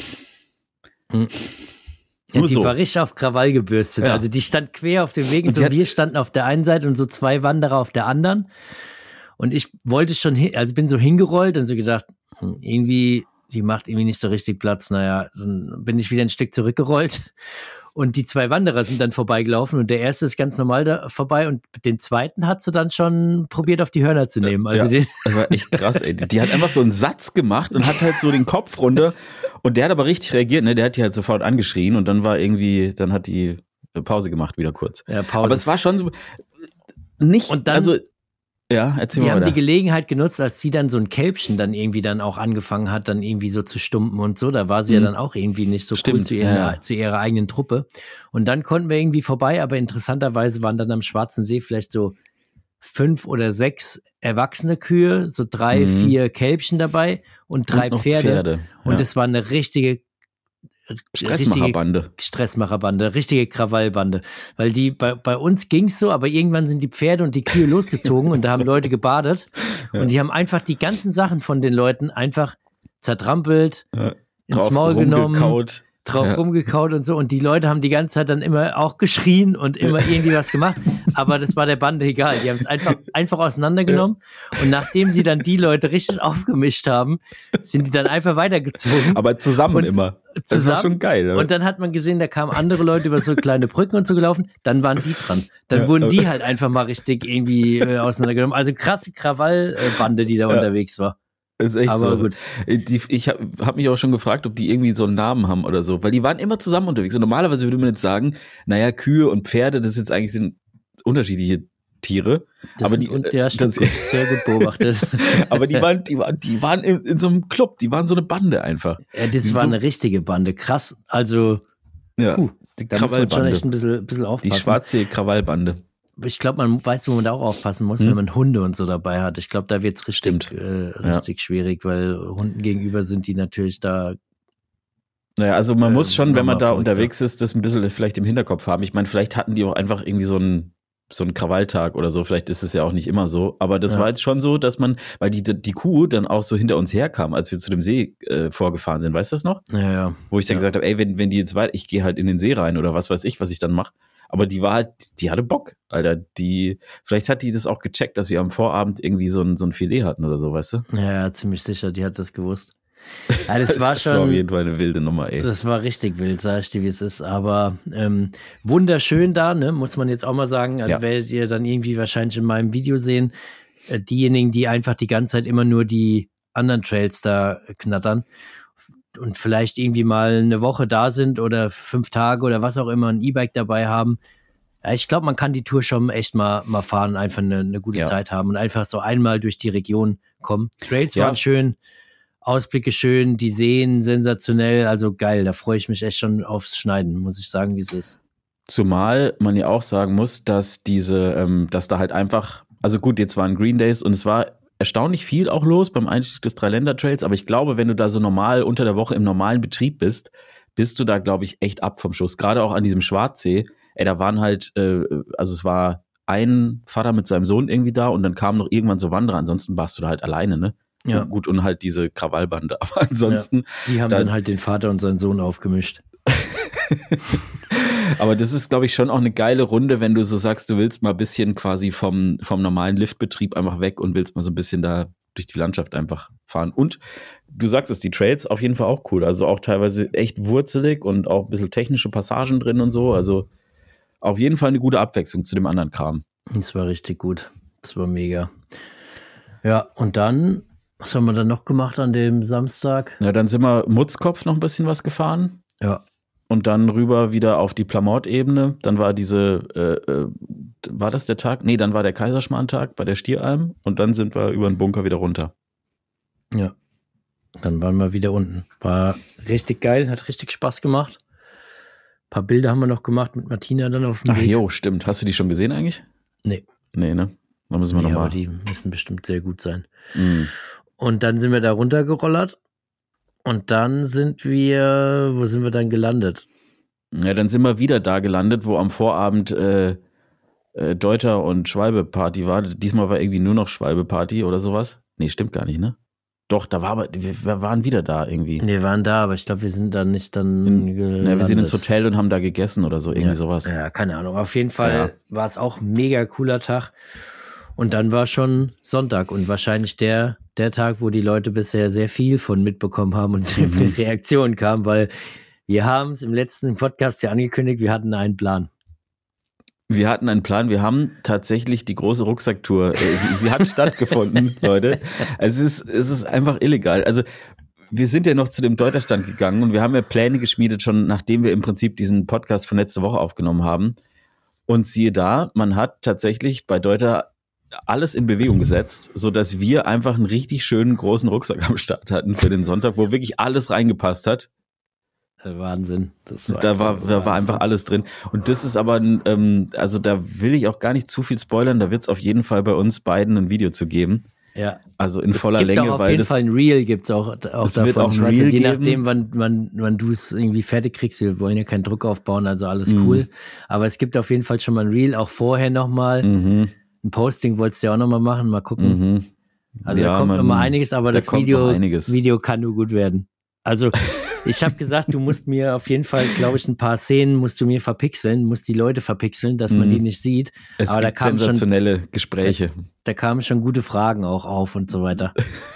mhm. Ja, die so. war richtig auf Krawall gebürstet. Ja. Also die stand quer auf dem Weg und, und so wir standen auf der einen Seite und so zwei Wanderer auf der anderen. Und ich wollte schon, hin, also bin so hingerollt und so gedacht, hm, irgendwie, die macht irgendwie nicht so richtig Platz. Naja, dann bin ich wieder ein Stück zurückgerollt. Und die zwei Wanderer sind dann vorbeigelaufen und der erste ist ganz normal da vorbei und den zweiten hat sie dann schon probiert, auf die Hörner zu nehmen. Also ja, den das war echt krass, ey. Die hat einfach so einen Satz gemacht und hat halt so den Kopf runter und der hat aber richtig reagiert, ne? Der hat die halt sofort angeschrien und dann war irgendwie, dann hat die Pause gemacht, wieder kurz. Ja, Pause. Aber es war schon so, nicht, Und dann, also, ja, erzähl die mal haben weiter. die Gelegenheit genutzt, als sie dann so ein Kälbchen dann irgendwie dann auch angefangen hat, dann irgendwie so zu stumpen und so. Da war sie Mhm. ja dann auch irgendwie nicht so Stimmt, cool zu, ihrer, ja, ja. zu ihrer eigenen Truppe. Und dann konnten wir irgendwie vorbei, aber interessanterweise waren dann am Schwarzen See vielleicht so fünf oder sechs erwachsene Kühe, so drei, Mhm. vier Kälbchen dabei und drei Und noch Pferde. Pferde, Und ja. das war eine richtige Stressmacherbande. Richtige Stressmacherbande, richtige Krawallbande. Weil die, bei, bei uns ging's so, aber irgendwann sind die Pferde und die Kühe losgezogen und da haben Leute gebadet Ja. und die haben einfach die ganzen Sachen von den Leuten einfach zertrampelt, Ja. ins Drauf Maul genommen, rumgekaut. drauf Ja. rumgekaut und so. Und die Leute haben die ganze Zeit dann immer auch geschrien und immer irgendwie was gemacht. Aber das war der Bande egal. Die haben es einfach, einfach auseinandergenommen. Und nachdem sie dann die Leute richtig aufgemischt haben, sind die dann einfach weitergezogen. Aber zusammen Und immer. Das zusammen. war schon geil. Oder? Und dann hat man gesehen, da kamen andere Leute über so kleine Brücken und so gelaufen, dann waren die dran. Dann Ja, wurden aber- die halt einfach mal richtig irgendwie äh, auseinandergenommen. Also krasse Krawallbande, die da Ja. unterwegs war. ist echt Aber so. gut. Die, ich habe hab mich auch schon gefragt, ob die irgendwie so einen Namen haben oder so, weil die waren immer zusammen unterwegs. Und normalerweise würde man jetzt sagen, naja, Kühe und Pferde, das sind jetzt eigentlich sind unterschiedliche Tiere. Das aber sind, die, und, ja, stimmt, das- gut, sehr gut beobachtet. aber die waren, die waren, die waren in, in so einem Club, die waren so eine Bande einfach. Ja, das Die war so- eine richtige Bande. Krass. Also, Ja, puh, die da muss man schon echt Krawallbande. ein bisschen, bisschen Die aufpassen. schwarze Krawallbande. Ich glaube, man weiß, wo man da auch aufpassen muss, Hm. wenn man Hunde und so dabei hat. Ich glaube, da wird's richtig, Stimmt. äh, Ja. richtig schwierig, weil Hunden gegenüber sind die natürlich da. Naja, also man Äh, muss schon, wenn man da nochmal unterwegs ist, das ein bisschen vielleicht im Hinterkopf haben. Ich meine, vielleicht hatten die auch einfach irgendwie so einen so einen Krawalltag oder so. Vielleicht ist es ja auch nicht immer so. Aber das Ja. war jetzt schon so, dass man, weil die, die Kuh dann auch so hinter uns herkam, als wir zu dem See äh, vorgefahren sind. Weißt du das noch? Ja, ja. Wo ich dann Ja. gesagt habe, ey, wenn, wenn die jetzt weiter, ich gehe halt in den See rein oder was weiß ich, was ich dann mache. Aber die war halt, die hatte Bock, Alter. Die, vielleicht hat die das auch gecheckt, dass wir am Vorabend irgendwie so ein, so ein Filet hatten oder so, weißt du? Ja, ja, ziemlich sicher, die hat das gewusst. Ja, das war Das war auf schon, jeden Fall eine wilde Nummer, ey. das war richtig wild, sag ich dir, wie es ist. Aber ähm, wunderschön da, ne, muss man jetzt auch mal sagen. Also Ja. werdet ihr dann irgendwie wahrscheinlich in meinem Video sehen, äh, diejenigen, die einfach die ganze Zeit immer nur die anderen Trails da knattern und vielleicht irgendwie mal eine Woche da sind oder fünf Tage oder was auch immer, ein E-Bike dabei haben. Ja, ich glaube, man kann die Tour schon echt mal, mal fahren und einfach eine, eine gute Ja. Zeit haben und einfach so einmal durch die Region kommen. Trails Ja. waren schön, Ausblicke schön, die Seen sensationell, also geil. Da freue ich mich echt schon aufs Schneiden, muss ich sagen, wie es ist. Zumal man ja auch sagen muss, dass diese, ähm, dass da halt einfach, also gut, jetzt waren Green Days und es war erstaunlich viel auch los beim Einstieg des Dreiländer-Trails, aber ich glaube, wenn du da so normal unter der Woche im normalen Betrieb bist, bist du da, glaube ich, echt ab vom Schuss. Gerade auch an diesem Schwarzsee, ey, da waren halt, äh, also es war ein Vater mit seinem Sohn irgendwie da und dann kamen noch irgendwann so Wanderer, ansonsten warst du da halt alleine, ne? Ja. Gut, und halt diese Krawallbande, aber ansonsten, Die haben Dann- dann halt den Vater und seinen Sohn aufgemischt. aber das ist, glaube ich, schon auch eine geile Runde, wenn du so sagst, du willst mal ein bisschen quasi vom, vom normalen Liftbetrieb einfach weg und willst mal so ein bisschen da durch die Landschaft einfach fahren. Und du sagst es, die Trails auf jeden Fall auch cool. Also auch teilweise echt wurzelig und auch ein bisschen technische Passagen drin und so. Also auf jeden Fall eine gute Abwechslung zu dem anderen Kram. Das war richtig gut. Das war mega. Ja, und dann, was haben wir dann noch gemacht an dem Samstag? Ja, dann sind wir Mutzkopf noch ein bisschen was gefahren. Ja, Und dann rüber wieder auf die Plamort-Ebene. Dann war diese, äh, äh, war das der Tag? Nee, dann war der Kaiserschmarrn-Tag bei der Stieralm. Und dann sind wir über den Bunker wieder runter. ja. Dann waren wir wieder unten. War richtig geil, hat richtig Spaß gemacht. Ein paar Bilder haben wir noch gemacht mit Martina dann auf dem Ach Weg. jo, stimmt. Hast du die schon gesehen eigentlich? Nee, Nee, ne? Da müssen wir nee, aber nochmal. die müssen bestimmt sehr gut sein. Mhm. Und dann sind wir da runtergerollert. Und dann sind wir, wo sind wir dann gelandet? Ja, dann sind wir wieder da gelandet, wo am Vorabend äh, äh, Deuter und Schwalbe-Party war. Diesmal war irgendwie nur noch Schwalbe-Party oder sowas. Nee, stimmt gar nicht, ne? Doch, da war aber, wir, wir waren wieder da irgendwie. Wir waren da, aber ich glaube, wir sind dann nicht dann In, gelandet. na, wir sind ins Hotel und haben da gegessen oder so, irgendwie ja, sowas. Ja, keine Ahnung. Auf jeden Fall Ja. war es auch ein mega cooler Tag. Und dann war schon Sonntag und wahrscheinlich der, der Tag, wo die Leute bisher sehr viel von mitbekommen haben und sehr viele Reaktionen kamen, weil wir haben es im letzten Podcast ja angekündigt, wir hatten einen Plan. Wir hatten einen Plan, wir haben tatsächlich die große Rucksacktour, äh, sie, sie hat stattgefunden, Leute. Also es ist, es ist einfach illegal. Also wir sind ja noch zu dem Deuterstand gegangen und wir haben ja Pläne geschmiedet, schon nachdem wir im Prinzip diesen Podcast von letzter Woche aufgenommen haben. Und siehe da, man hat tatsächlich bei Deuter alles in Bewegung gesetzt, so dass wir einfach einen richtig schönen großen Rucksack am Start hatten für den Sonntag, wo wirklich alles reingepasst hat. Wahnsinn. Das war da war, da war einfach alles drin. Und das ist aber, ähm, also da will ich auch gar nicht zu viel spoilern, da wird es auf jeden Fall bei uns beiden ein Video zu geben. Ja. Also in es voller gibt Länge, auch auf weil jeden das, Fall ein Reel gibt's auch, auch es davon. wird auch ein Ich weiß Reel nicht, je geben. nachdem, wann, wann, wann du es irgendwie fertig kriegst. Wir wollen ja keinen Druck aufbauen, also alles Mhm. cool. Aber es gibt auf jeden Fall schon mal ein Reel, auch vorher nochmal. Mhm. Ein Posting wolltest du ja auch nochmal machen, mal gucken. Mhm. Also Ja, da kommt man- nochmal einiges, aber da das kommt Video, noch einiges. Video kann nur gut werden. Also ich habe gesagt, du musst mir auf jeden Fall, glaube ich, ein paar Szenen musst du mir verpixeln, musst die Leute verpixeln, dass man Mhm. die nicht sieht. Es aber da gibt kamen schon, sensationelle Gespräche. da kamen schon gute Fragen auch auf und so weiter.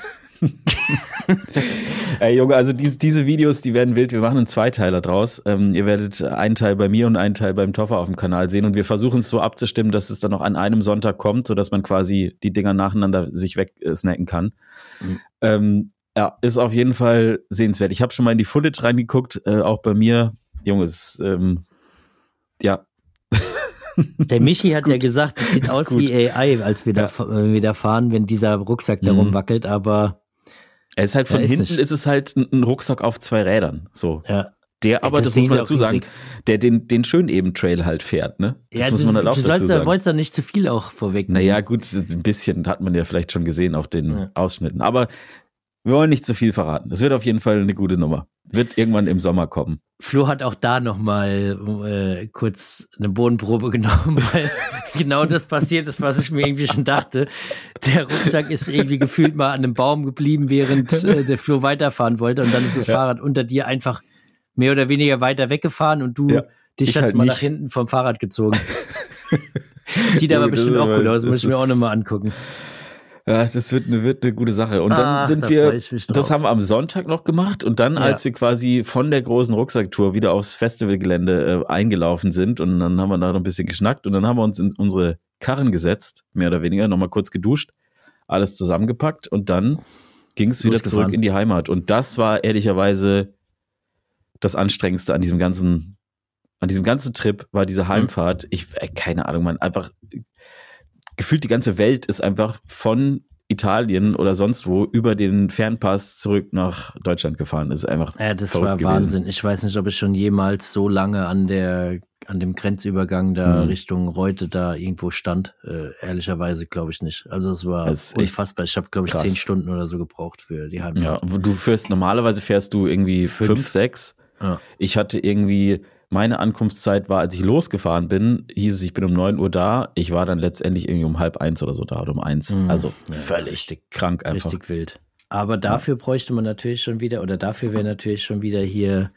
Ey Junge, also diese, diese Videos, die werden wild. Wir machen einen Zweiteiler draus. Ähm, ihr werdet einen Teil bei mir und einen Teil beim Toffer auf dem Kanal sehen. Und wir versuchen es so abzustimmen, dass es dann noch an einem Sonntag kommt, sodass man quasi die Dinger nacheinander sich wegsnacken kann. Mhm. Ähm, ja, ist auf jeden Fall sehenswert. Ich habe schon mal in die Footage reingeguckt, äh, auch bei mir. Junge, es, ähm, ja. Der Michi Ist hat gut. ja gesagt, es sieht Ist aus gut. wie A I, als wir da, Ja. wenn wir da fahren, wenn dieser Rucksack da Mhm. rumwackelt, aber Es ist halt von Ja, ist hinten nicht. ist es halt ein, ein Rucksack auf zwei Rädern. So. ja. Der aber, das das, Ding muss man ist auch dazu sagen, riesig. der den, den Schöneben-Trail halt fährt, ne? Das ja, muss du, man halt auch du dazu sollst, sagen. wolltest da nicht zu viel auch vorweg. Naja, gut, ein bisschen hat man ja vielleicht schon gesehen auf den Ja. Ausschnitten. Aber wir wollen nicht zu viel verraten. Es wird auf jeden Fall eine gute Nummer. Wird irgendwann im Sommer kommen. Flo hat auch da nochmal äh, kurz eine Bodenprobe genommen, weil genau das passiert ist, was ich mir irgendwie schon dachte. Der Rucksack ist irgendwie gefühlt mal an einem Baum geblieben, während äh, der Flo weiterfahren wollte und dann ist das Ja. Fahrrad unter dir einfach mehr oder weniger weiter weggefahren und du Ja, dich ich hast halt mal nicht. nach hinten vom Fahrrad gezogen. Sieht aber Junge, das bestimmt ist auch aber- gut aus, muss das ich mir auch ist- nochmal angucken. Ja, das wird eine, wird eine gute Sache. Und dann Ach, sind da wir, freu ich mich das drauf. haben wir am Sonntag noch gemacht. Und dann, Ja. als wir quasi von der großen Rucksacktour wieder aufs Festivalgelände äh, eingelaufen sind und dann haben wir da noch ein bisschen geschnackt und dann haben wir uns in unsere Karren gesetzt, mehr oder weniger, nochmal kurz geduscht, alles zusammengepackt und dann ging es wieder Losgefahren. zurück in die Heimat. Und das war ehrlicherweise das Anstrengendste an diesem ganzen, an diesem ganzen Trip, war diese Heimfahrt. Ich, äh, keine Ahnung, man, einfach gefühlt die ganze Welt ist einfach von Italien oder sonst wo über den Fernpass zurück nach Deutschland gefahren. Das ist einfach Ja, das verrückt war gewesen. Wahnsinn. Ich weiß nicht, ob ich schon jemals so lange an der an dem Grenzübergang da Mhm. Richtung Reute da irgendwo stand. Äh, ehrlicherweise glaube ich nicht. Also es war Das ist echt unfassbar. Ich habe, glaube ich, krass. zehn Stunden oder so gebraucht für die Heimfahrt. Ja, wo du fährst, normalerweise fährst du irgendwie Fünf. fünf, sechs. Ja. Ich hatte irgendwie, meine Ankunftszeit war, als ich losgefahren bin, hieß es, ich bin um neun Uhr da. Ich war dann letztendlich irgendwie um halb eins oder so da oder um eins. Mhm. Also Ja, völlig richtig, krank einfach. richtig wild. Aber dafür bräuchte man natürlich schon wieder, oder dafür wäre natürlich schon wieder hier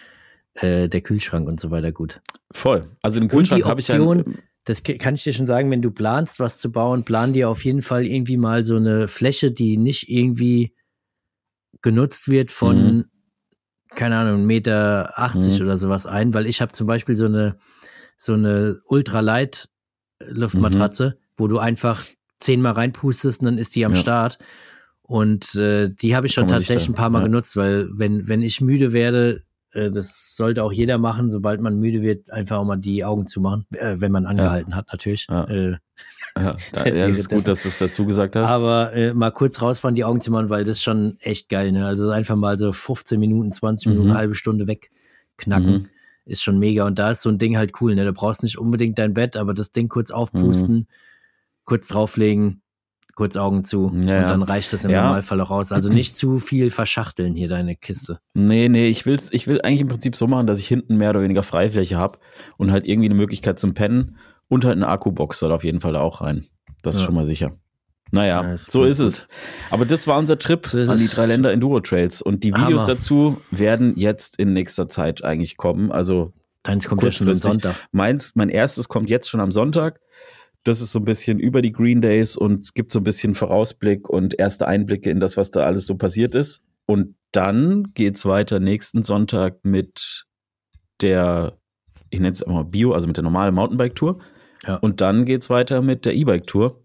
äh, der Kühlschrank und so weiter gut. Voll. Also den Und die Kühlschrank habe ich ja. Option, das k- kann ich dir schon sagen, wenn du planst, was zu bauen, plan dir auf jeden Fall irgendwie mal so eine Fläche, die nicht irgendwie genutzt wird von, Mhm. keine Ahnung, eins Meter achtzig Mhm. oder sowas ein, weil ich habe zum Beispiel so eine, so eine Ultralight Luftmatratze, wo du einfach zehnmal reinpustest und dann ist die am Ja. Start. Und äh, die habe ich schon Kann man sich tatsächlich da- ein paar Mal ja. genutzt, weil wenn, wenn ich müde werde, äh, das sollte auch jeder machen, sobald man müde wird, einfach auch mal die Augen zumachen, äh, wenn man angehalten hat natürlich. Ja. Äh, Ja, da, ja, das ist gut, dass du es dazu gesagt hast. aber äh, mal kurz rausfahren, die Augen zu machen, weil das ist schon echt geil. Ne? Also einfach mal so fünfzehn Minuten, zwanzig Minuten, Mhm. eine halbe Stunde wegknacken. Mhm. Ist schon mega. Und da ist so ein Ding halt cool. Ne? Du brauchst nicht unbedingt dein Bett, aber das Ding kurz aufpusten, Mhm. kurz drauflegen, kurz Augen zu Ja, und ja. dann reicht das im Ja. Normalfall auch aus. Also nicht zu viel verschachteln hier deine Kiste. Nee, nee, ich will's, ich will eigentlich im Prinzip so machen, dass ich hinten mehr oder weniger Freifläche habe und halt irgendwie eine Möglichkeit zum Pennen und halt eine Akkubox soll auf jeden Fall da auch rein. Das ist Ja. schon mal sicher. Naja, Ja, ist so gut, ist es. Aber das war unser Trip So ist an die es. drei Länder Enduro Trails und die Videos Hammer. dazu werden jetzt in nächster Zeit eigentlich kommen. Also Deins kommt ja schon am Kurzfristig. Sonntag. meins, mein erstes kommt jetzt schon am Sonntag. Das ist so ein bisschen über die Green Days und es gibt so ein bisschen Vorausblick und erste Einblicke in das, was da alles so passiert ist. Und dann geht's weiter nächsten Sonntag mit der, ich nenne es immer Bio, also mit der normalen Mountainbike-Tour. Ja. Und dann geht's weiter mit der E-Bike-Tour.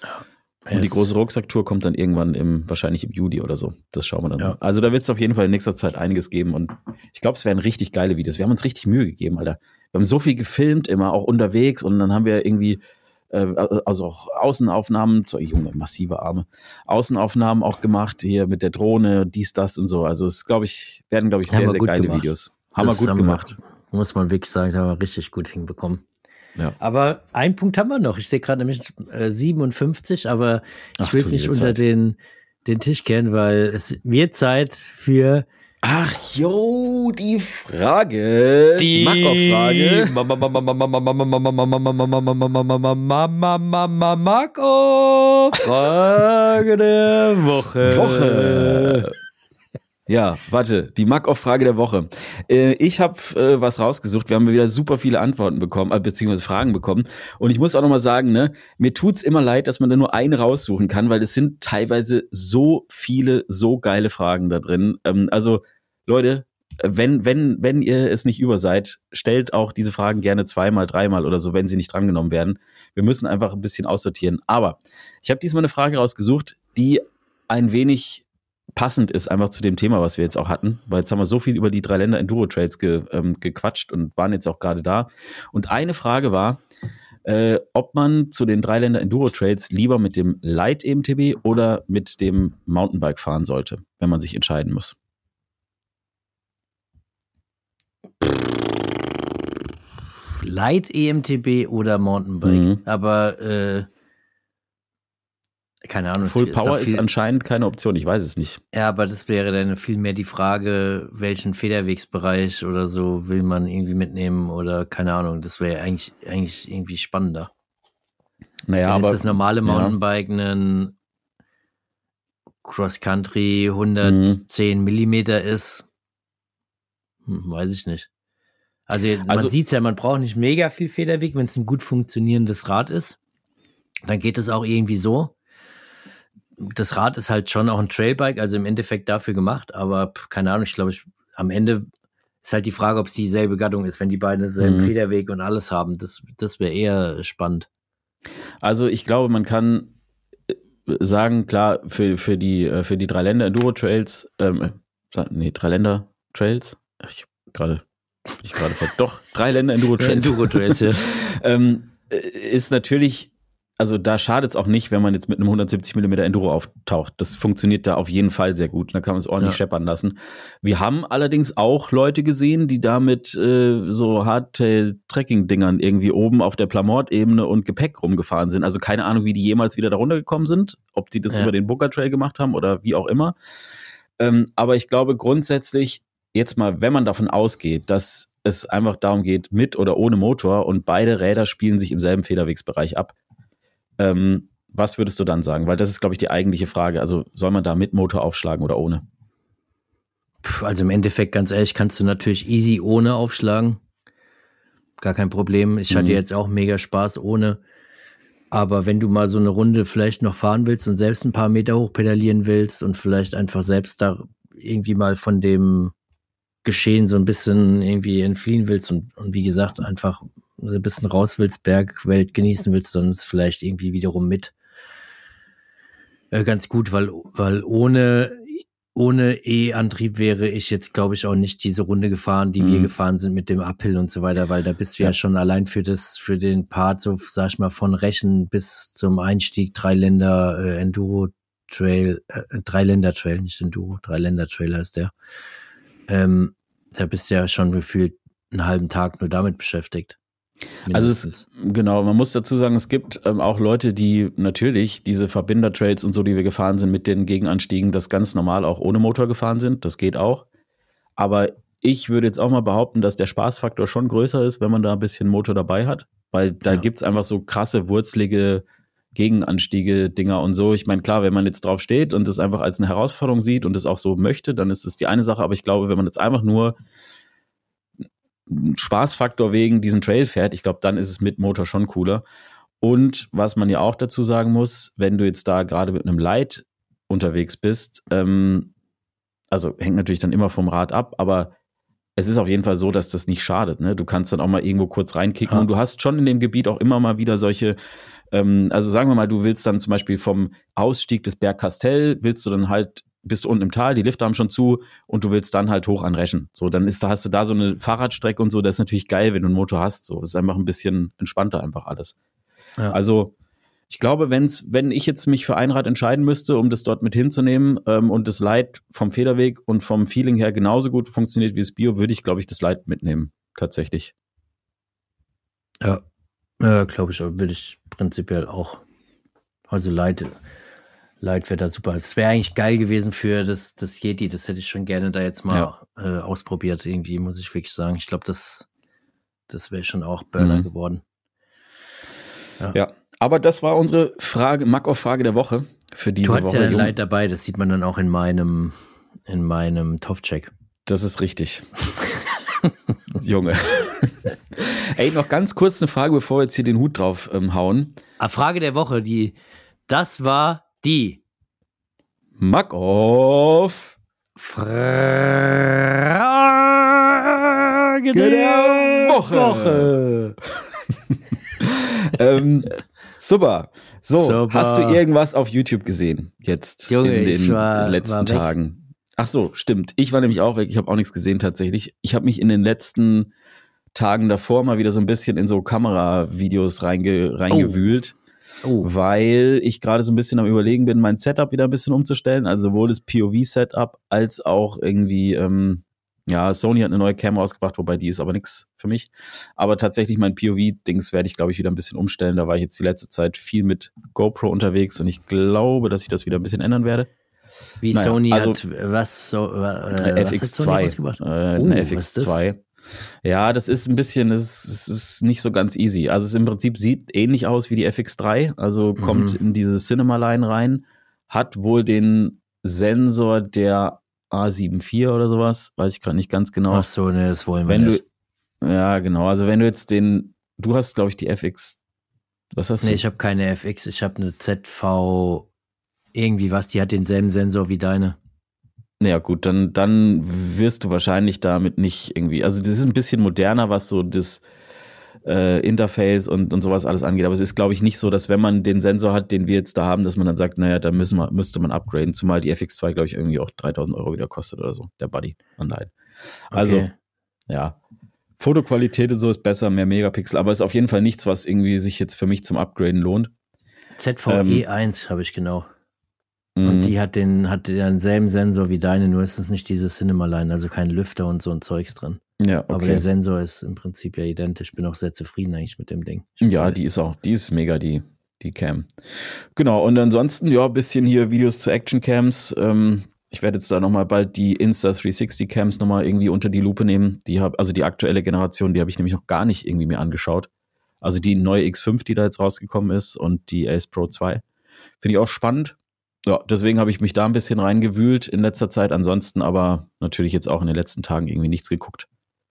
Und die Yes. große Rucksacktour kommt dann irgendwann im, wahrscheinlich im Juli oder so. Das schauen wir dann Ja. mal. Also da wird es auf jeden Fall in nächster Zeit einiges geben und ich glaube, es werden richtig geile Videos. Wir haben uns richtig Mühe gegeben, Alter. Wir wir haben so viel gefilmt immer, auch unterwegs und dann haben wir irgendwie äh, also auch Außenaufnahmen, so Junge, massive Arme, Außenaufnahmen auch gemacht, hier mit der Drohne, dies, das und so. Also es glaube ich, werden glaube ich sehr, sehr geile gemacht. Videos. Haben das wir gut haben gemacht. Wir, muss man wirklich sagen, das haben wir richtig gut hinbekommen. Ja. Aber einen Punkt haben wir noch. Ich sehe gerade nämlich äh, siebenundfünfzig, aber ich will es nicht unter den, den Tisch kehren, weil es wird Zeit für Ach jo, die Frage. Die Marco-Frage. Marco-Frage der Woche. Woche. Ja, warte, die Marco-Frage der Woche. Äh, ich habe äh, was rausgesucht. Wir haben wieder super viele Antworten bekommen, äh, beziehungsweise Fragen bekommen. Und ich muss auch nochmal sagen, ne, mir tut's immer leid, dass man da nur eine raussuchen kann, weil es sind teilweise so viele, so geile Fragen da drin. Ähm, also, Leute, wenn, wenn, wenn ihr es nicht über seid, stellt auch diese Fragen gerne zweimal, dreimal oder so, wenn sie nicht drangenommen werden. Wir müssen einfach ein bisschen aussortieren. Aber ich habe diesmal eine Frage rausgesucht, die ein wenig passend ist einfach zu dem Thema, was wir jetzt auch hatten, weil jetzt haben wir so viel über die drei Länder Enduro-Trails ge, ähm, gequatscht und waren jetzt auch gerade da. Und eine Frage war, äh, ob man zu den drei Länder Enduro-Trails lieber mit dem Light E M T B oder mit dem Mountainbike fahren sollte, wenn man sich entscheiden muss. Light E M T B oder Mountainbike, mhm. aber äh, keine Ahnung. Full Power ist, ist anscheinend keine Option, ich weiß es nicht. Ja, aber das wäre dann vielmehr die Frage, welchen Federwegsbereich oder so will man irgendwie mitnehmen oder keine Ahnung, das wäre eigentlich, eigentlich irgendwie spannender. Naja, Wenn aber jetzt das normale Mountainbike ja. ein Cross-Country hundertzehn mhm. Millimeter ist, hm, weiß ich nicht. Also, man also, sieht es ja, man braucht nicht mega viel Federweg, wenn es ein gut funktionierendes Rad ist. Dann geht es auch irgendwie so. Das Rad ist halt schon auch ein Trailbike, also im Endeffekt dafür gemacht, aber pff, keine Ahnung, ich glaube, ich, am Ende ist halt die Frage, ob es dieselbe Gattung ist, wenn die beiden denselben mhm. Federweg und alles haben. Das, das wäre eher spannend. Also ich glaube, man kann sagen, klar, für, für die, für die drei Länder Enduro-Trails, ähm, nee, drei Länder Trails, ich gerade, ich gerade doch, drei Länder Enduro-Trails, Enduro-Trails ja. ähm, ist natürlich, also da schadet es auch nicht, wenn man jetzt mit einem hundertsiebzig Millimeter Enduro auftaucht. Das funktioniert da auf jeden Fall sehr gut. Da kann man es ordentlich ja. scheppern lassen. Wir haben allerdings auch Leute gesehen, die da mit äh, so Hardtail-Trekking-Dingern irgendwie oben auf der Plamort-Ebene und Gepäck rumgefahren sind. Also keine Ahnung, wie die jemals wieder da runtergekommen sind. Ob die das ja. über den Booker Trail gemacht haben oder wie auch immer. Ähm, aber ich glaube grundsätzlich, jetzt mal, wenn man davon ausgeht, dass es einfach darum geht, mit oder ohne Motor und beide Räder spielen sich im selben Federwegsbereich ab, Ähm, was würdest du dann sagen? Weil das ist, glaube ich, die eigentliche Frage. Also soll man da mit Motor aufschlagen oder ohne? Puh, also im Endeffekt, ganz ehrlich, kannst du natürlich easy ohne aufschlagen. Gar kein Problem. Ich mhm. hatte jetzt auch mega Spaß ohne. Aber wenn du mal so eine Runde vielleicht noch fahren willst und selbst ein paar Meter hochpedalieren willst und vielleicht einfach selbst da irgendwie mal von dem Geschehen so ein bisschen irgendwie entfliehen willst und, und wie gesagt, einfach ein bisschen raus willst, Bergwelt genießen willst, dann ist vielleicht irgendwie wiederum mit äh, ganz gut, weil, weil ohne, ohne E-Antrieb wäre ich jetzt, glaube ich, auch nicht diese Runde gefahren, die mhm. wir gefahren sind mit dem Uphill und so weiter, weil da bist du ja, ja schon allein für das, für den Part, so sag ich mal, von Rechen bis zum Einstieg Dreiländer äh, Enduro Trail, äh, Dreiländer Trail, nicht Enduro, Dreiländer Trail heißt der. Ähm, da bist du ja schon gefühlt einen halben Tag nur damit beschäftigt. Mindestens. Also es, genau, man muss dazu sagen, es gibt ähm, auch Leute, die natürlich diese Verbinder-Trails und so, die wir gefahren sind mit den Gegenanstiegen, das ganz normal auch ohne Motor gefahren sind, das geht auch. Aber ich würde jetzt auch mal behaupten, dass der Spaßfaktor schon größer ist, wenn man da ein bisschen Motor dabei hat, weil da ja. gibt's einfach so krasse, wurzelige Gegenanstiege, Dinger und so. Ich meine, klar, wenn man jetzt drauf steht und das einfach als eine Herausforderung sieht und das auch so möchte, dann ist das die eine Sache, aber ich glaube, wenn man jetzt einfach nur Spaßfaktor wegen diesen Trail fährt, ich glaube, dann ist es mit Motor schon cooler. Und was man ja auch dazu sagen muss, wenn du jetzt da gerade mit einem Light unterwegs bist, ähm, also hängt natürlich dann immer vom Rad ab, aber es ist auf jeden Fall so, dass das nicht schadet. Ne? Du kannst dann auch mal irgendwo kurz reinkicken ja. und du hast schon in dem Gebiet auch immer mal wieder solche, ähm, also sagen wir mal, du willst dann zum Beispiel vom Ausstieg des Bergkastell, willst du dann halt bist du unten im Tal, die Lifte haben schon zu und du willst dann halt hoch an Reschen. So, dann ist da, hast du da so eine Fahrradstrecke und so, das ist natürlich geil, wenn du einen Motor hast. So, das ist einfach ein bisschen entspannter einfach alles. Ja. Also, ich glaube, wenn's, wenn ich jetzt mich für ein Rad entscheiden müsste, um das dort mit hinzunehmen ähm, und das Light vom Federweg und vom Feeling her genauso gut funktioniert wie das Bio, würde ich, glaube ich, das Light mitnehmen. Tatsächlich. Ja, ja glaube ich, würde ich prinzipiell auch. Also Light, Light wäre da super. Es wäre eigentlich geil gewesen für das, das Yeti. Das hätte ich schon gerne da jetzt mal ja. äh, ausprobiert. Irgendwie, muss ich wirklich sagen. Ich glaube, das, das wäre schon auch Burner mhm. geworden. Ja. ja. Aber das war unsere Frage, Mack-Off-Frage der Woche für diese Woche. Du hast Woche, ja ein Light dabei, das sieht man dann auch in meinem, in meinem T O F-Check. Das ist richtig. Junge. Ey, noch ganz kurz eine Frage, bevor wir jetzt hier den Hut drauf ähm, hauen. A Frage der Woche, die, das war die Mack-Off Frage der Woche. Woche. ähm, super. So, super. Hast du irgendwas auf YouTube gesehen jetzt Junge, in den war, letzten war Tagen? Ach so, stimmt. Ich war nämlich auch weg. Ich habe auch nichts gesehen tatsächlich. Ich habe mich in den letzten Tagen davor mal wieder so ein bisschen in so Kameravideos reinge, reingewühlt, oh. Oh. weil ich gerade so ein bisschen am Überlegen bin, mein Setup wieder ein bisschen umzustellen. Also sowohl das P O V-Setup als auch irgendwie, ähm, ja, Sony hat eine neue Cam rausgebracht, wobei die ist aber nichts für mich. Aber tatsächlich mein P O V-Dings werde ich, glaube ich, wieder ein bisschen umstellen. Da war ich jetzt die letzte Zeit viel mit GoPro unterwegs und ich glaube, dass ich das wieder ein bisschen ändern werde. Wie naja, Sony also, hat was so äh, F X zwei, äh, oh, eine F X zwei. Ja, das ist ein bisschen, das ist, das ist nicht so ganz easy. Also es im Prinzip sieht ähnlich aus wie die F X drei, also kommt mhm. in diese Cinema-Line rein, hat wohl den Sensor der A sieben vier oder sowas, weiß ich gerade nicht ganz genau. Ach so, ne, das wollen wir wenn nicht. Du, ja, genau, also wenn du jetzt den, du hast glaube ich die F X, was hast du? Nee, ich habe keine F X, ich habe eine Z V irgendwie was, die hat denselben Sensor wie deine. Naja gut, dann, dann wirst du wahrscheinlich damit nicht irgendwie, also das ist ein bisschen moderner, was so das äh, Interface und, und sowas alles angeht, aber es ist glaube ich nicht so, dass wenn man den Sensor hat, den wir jetzt da haben, dass man dann sagt, naja, da müssen wir, müsste man upgraden, zumal die F X zwei glaube ich irgendwie auch dreitausend Euro wieder kostet oder so, der Buddy online. Also, okay. ja, Fotoqualität und so ist besser, mehr Megapixel, aber ist auf jeden Fall nichts, was irgendwie sich jetzt für mich zum Upgraden lohnt. Z V E eins ähm, habe ich genau. Und die hat den, hat denselben Sensor wie deine, nur ist es nicht diese Cinema-Line, also kein Lüfter und so ein Zeugs drin. Ja, okay. Aber der Sensor ist im Prinzip ja identisch. Bin auch sehr zufrieden eigentlich mit dem Ding. Ja, die ist auch, die ist mega, die, die Cam. Genau, und ansonsten, ja, ein bisschen hier Videos zu Action-Cams. Ähm, ich werde jetzt da nochmal bald die Insta dreihundertsechzig Cams nochmal irgendwie unter die Lupe nehmen. Die hab, also die aktuelle Generation, die habe ich nämlich noch gar nicht irgendwie mir angeschaut. Also die neue X fünf, die da jetzt rausgekommen ist und die Ace Pro zwei. Finde ich auch spannend. Ja, deswegen habe ich mich da ein bisschen reingewühlt in letzter Zeit. Ansonsten aber natürlich jetzt auch in den letzten Tagen irgendwie nichts geguckt.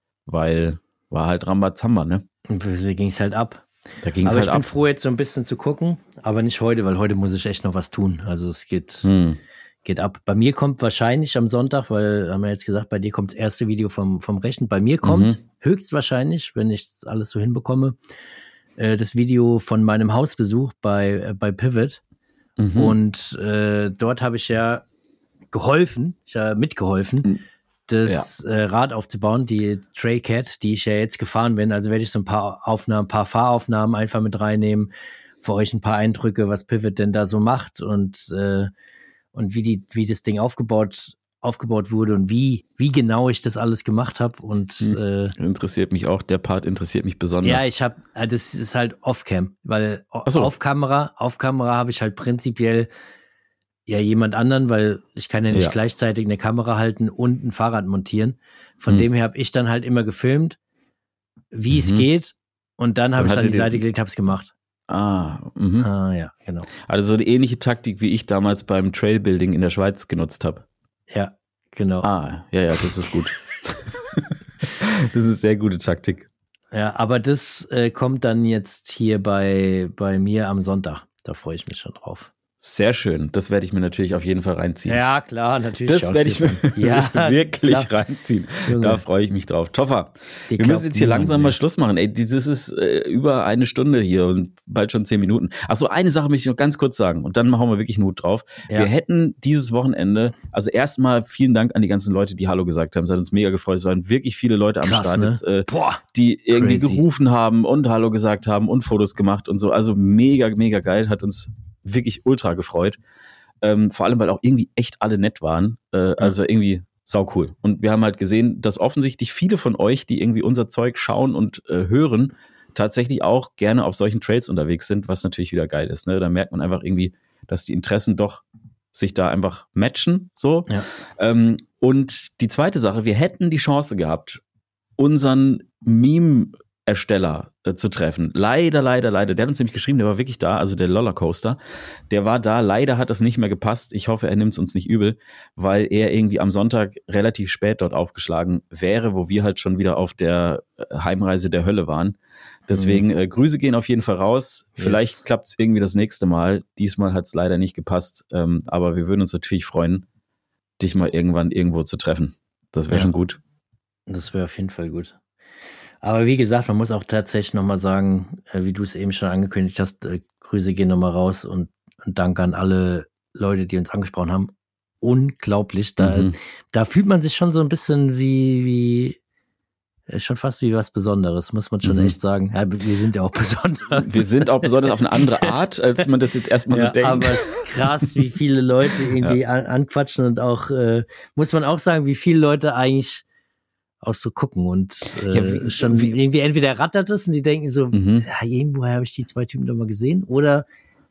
Weil war halt Rambazamba, ne? Und da ging es halt ab. Da ging's aber halt ich bin ab. froh, jetzt so ein bisschen zu gucken. Aber nicht heute, weil heute muss ich echt noch was tun. Also es geht, hm. geht ab. Bei mir kommt wahrscheinlich am Sonntag, weil haben wir jetzt gesagt, bei dir kommt das erste Video vom, vom Rechen. Bei mir kommt mhm. höchstwahrscheinlich, wenn ich das alles so hinbekomme, äh, das Video von meinem Hausbesuch bei, äh, bei Pivot. Mhm. Und äh, dort habe ich ja geholfen, ich habe mitgeholfen, das ja. äh, Rad aufzubauen, die Traycat, die ich ja jetzt gefahren bin. Also werde ich so ein paar Aufnahmen, ein paar Fahraufnahmen einfach mit reinnehmen, für euch ein paar Eindrücke, was Pivot denn da so macht und äh, und wie die wie das Ding aufgebaut aufgebaut wurde und wie wie genau ich das alles gemacht habe und hm. äh, interessiert mich auch, der Part interessiert mich besonders. Ja, ich habe, das ist halt Off-Cam, weil so. auf Kamera, auf Kamera habe ich halt prinzipiell ja jemand anderen, weil ich kann ja nicht ja. gleichzeitig eine Kamera halten und ein Fahrrad montieren. Von hm. dem her habe ich dann halt immer gefilmt, wie mhm. es geht und dann habe ich an die Seite gelegt, habe es gemacht. Ah, mhm. ah, ja, genau. Also so eine ähnliche Taktik, wie ich damals beim Trailbuilding in der Schweiz genutzt habe. Ja, genau. Ah, ja, ja, das ist gut. Das ist sehr gute Taktik. Ja, aber das äh, kommt dann jetzt hier bei, bei mir am Sonntag. Da freue ich mich schon drauf. Sehr schön. Das werde ich mir natürlich auf jeden Fall reinziehen. Ja, klar, natürlich. Das werde ich mir ja, wirklich klar. reinziehen. Junge. Da freue ich mich drauf. Toffer, Die wir müssen jetzt hier niemand langsam mehr. mal Schluss machen. Ey, dieses ist äh, über eine Stunde hier und bald schon zehn Minuten. Ach so, eine Sache möchte ich noch ganz kurz sagen und dann machen wir wirklich einen Hut drauf. Ja. Wir hätten dieses Wochenende, also erstmal vielen Dank an die ganzen Leute, die Hallo gesagt haben. Es hat uns mega gefreut. Es waren wirklich viele Leute am Krass, Start, ne? jetzt, äh, Boah, die irgendwie crazy. gerufen haben und Hallo gesagt haben und Fotos gemacht und so. Also mega, mega geil. Hat uns wirklich ultra gefreut. Ähm, vor allem, weil auch irgendwie echt alle nett waren. Äh, also irgendwie sau cool. Und wir haben halt gesehen, dass offensichtlich viele von euch, die irgendwie unser Zeug schauen und äh, hören, tatsächlich auch gerne auf solchen Trails unterwegs sind, was natürlich wieder geil ist. Ne? Da merkt man einfach irgendwie, dass die Interessen doch sich da einfach matchen. So. Ja. Ähm, und die zweite Sache, wir hätten die Chance gehabt, unseren Meme Ersteller äh, zu treffen. Leider, leider, leider. Der hat uns nämlich geschrieben, der war wirklich da, also der Lollercoaster. Der war da. Leider hat das nicht mehr gepasst. Ich hoffe, er nimmt es uns nicht übel, weil er irgendwie am Sonntag relativ spät dort aufgeschlagen wäre, wo wir halt schon wieder auf der Heimreise der Hölle waren. Deswegen äh, Grüße gehen auf jeden Fall raus. Yes. Vielleicht klappt es irgendwie das nächste Mal. Diesmal hat es leider nicht gepasst. Ähm, aber wir würden uns natürlich freuen, dich mal irgendwann irgendwo zu treffen. Das wäre Ja. schon gut. Das wäre auf jeden Fall gut. Aber wie gesagt, man muss auch tatsächlich nochmal sagen, äh, wie du es eben schon angekündigt hast, äh, Grüße gehen nochmal raus und, und danke an alle Leute, die uns angesprochen haben. Unglaublich. Da, Mhm. da fühlt man sich schon so ein bisschen wie, wie äh, schon fast wie was Besonderes, muss man schon Mhm. echt sagen. Ja, wir sind ja auch besonders. Wir sind auch besonders auf eine andere Art, als man das jetzt erstmal so Ja, denkt. aber es ist krass, wie viele Leute irgendwie an, anquatschen und auch, äh, muss man auch sagen, wie viele Leute eigentlich auch so gucken und äh, Ja, wie- schon wie- irgendwie entweder rattert es und die denken so, Mhm. ja, irgendwo habe ich die zwei Typen doch mal gesehen, oder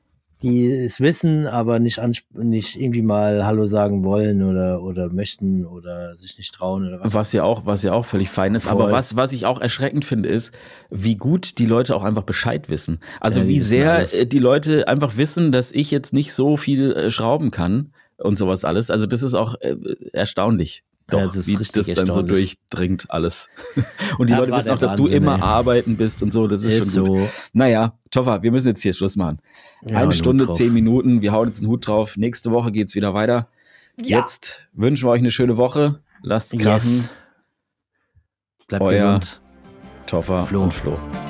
die es wissen, aber nicht, ansp- nicht irgendwie mal Hallo sagen wollen oder, oder möchten oder sich nicht trauen oder was. Was ja auch, was ja auch völlig fein ist. Voll. Aber was, was ich auch erschreckend finde, ist, wie gut die Leute auch einfach Bescheid wissen. Also Ja, die wie wissen sehr alles. äh, die Leute einfach wissen, dass ich jetzt nicht so viel äh, schrauben kann und sowas alles. Also das ist auch äh, erstaunlich. Doch, Ja, das ist wie richtig das dann so erstaunlich. durchdringt alles. Und die Ja, Leute war wissen der auch, dass du Wahnsinn, immer ey. arbeiten bist und so. Das ist, Ist schon gut. so. Naja, Toffer, wir müssen jetzt hier Schluss machen. Ja, Eine Hut Stunde, drauf. zehn Minuten. Wir hauen jetzt einen Hut drauf. Nächste Woche geht's wieder weiter. Ja. Jetzt wünschen wir euch eine schöne Woche. Lasst krachen. Yes. Bleibt Euer gesund. Toffer Flo. und Flo.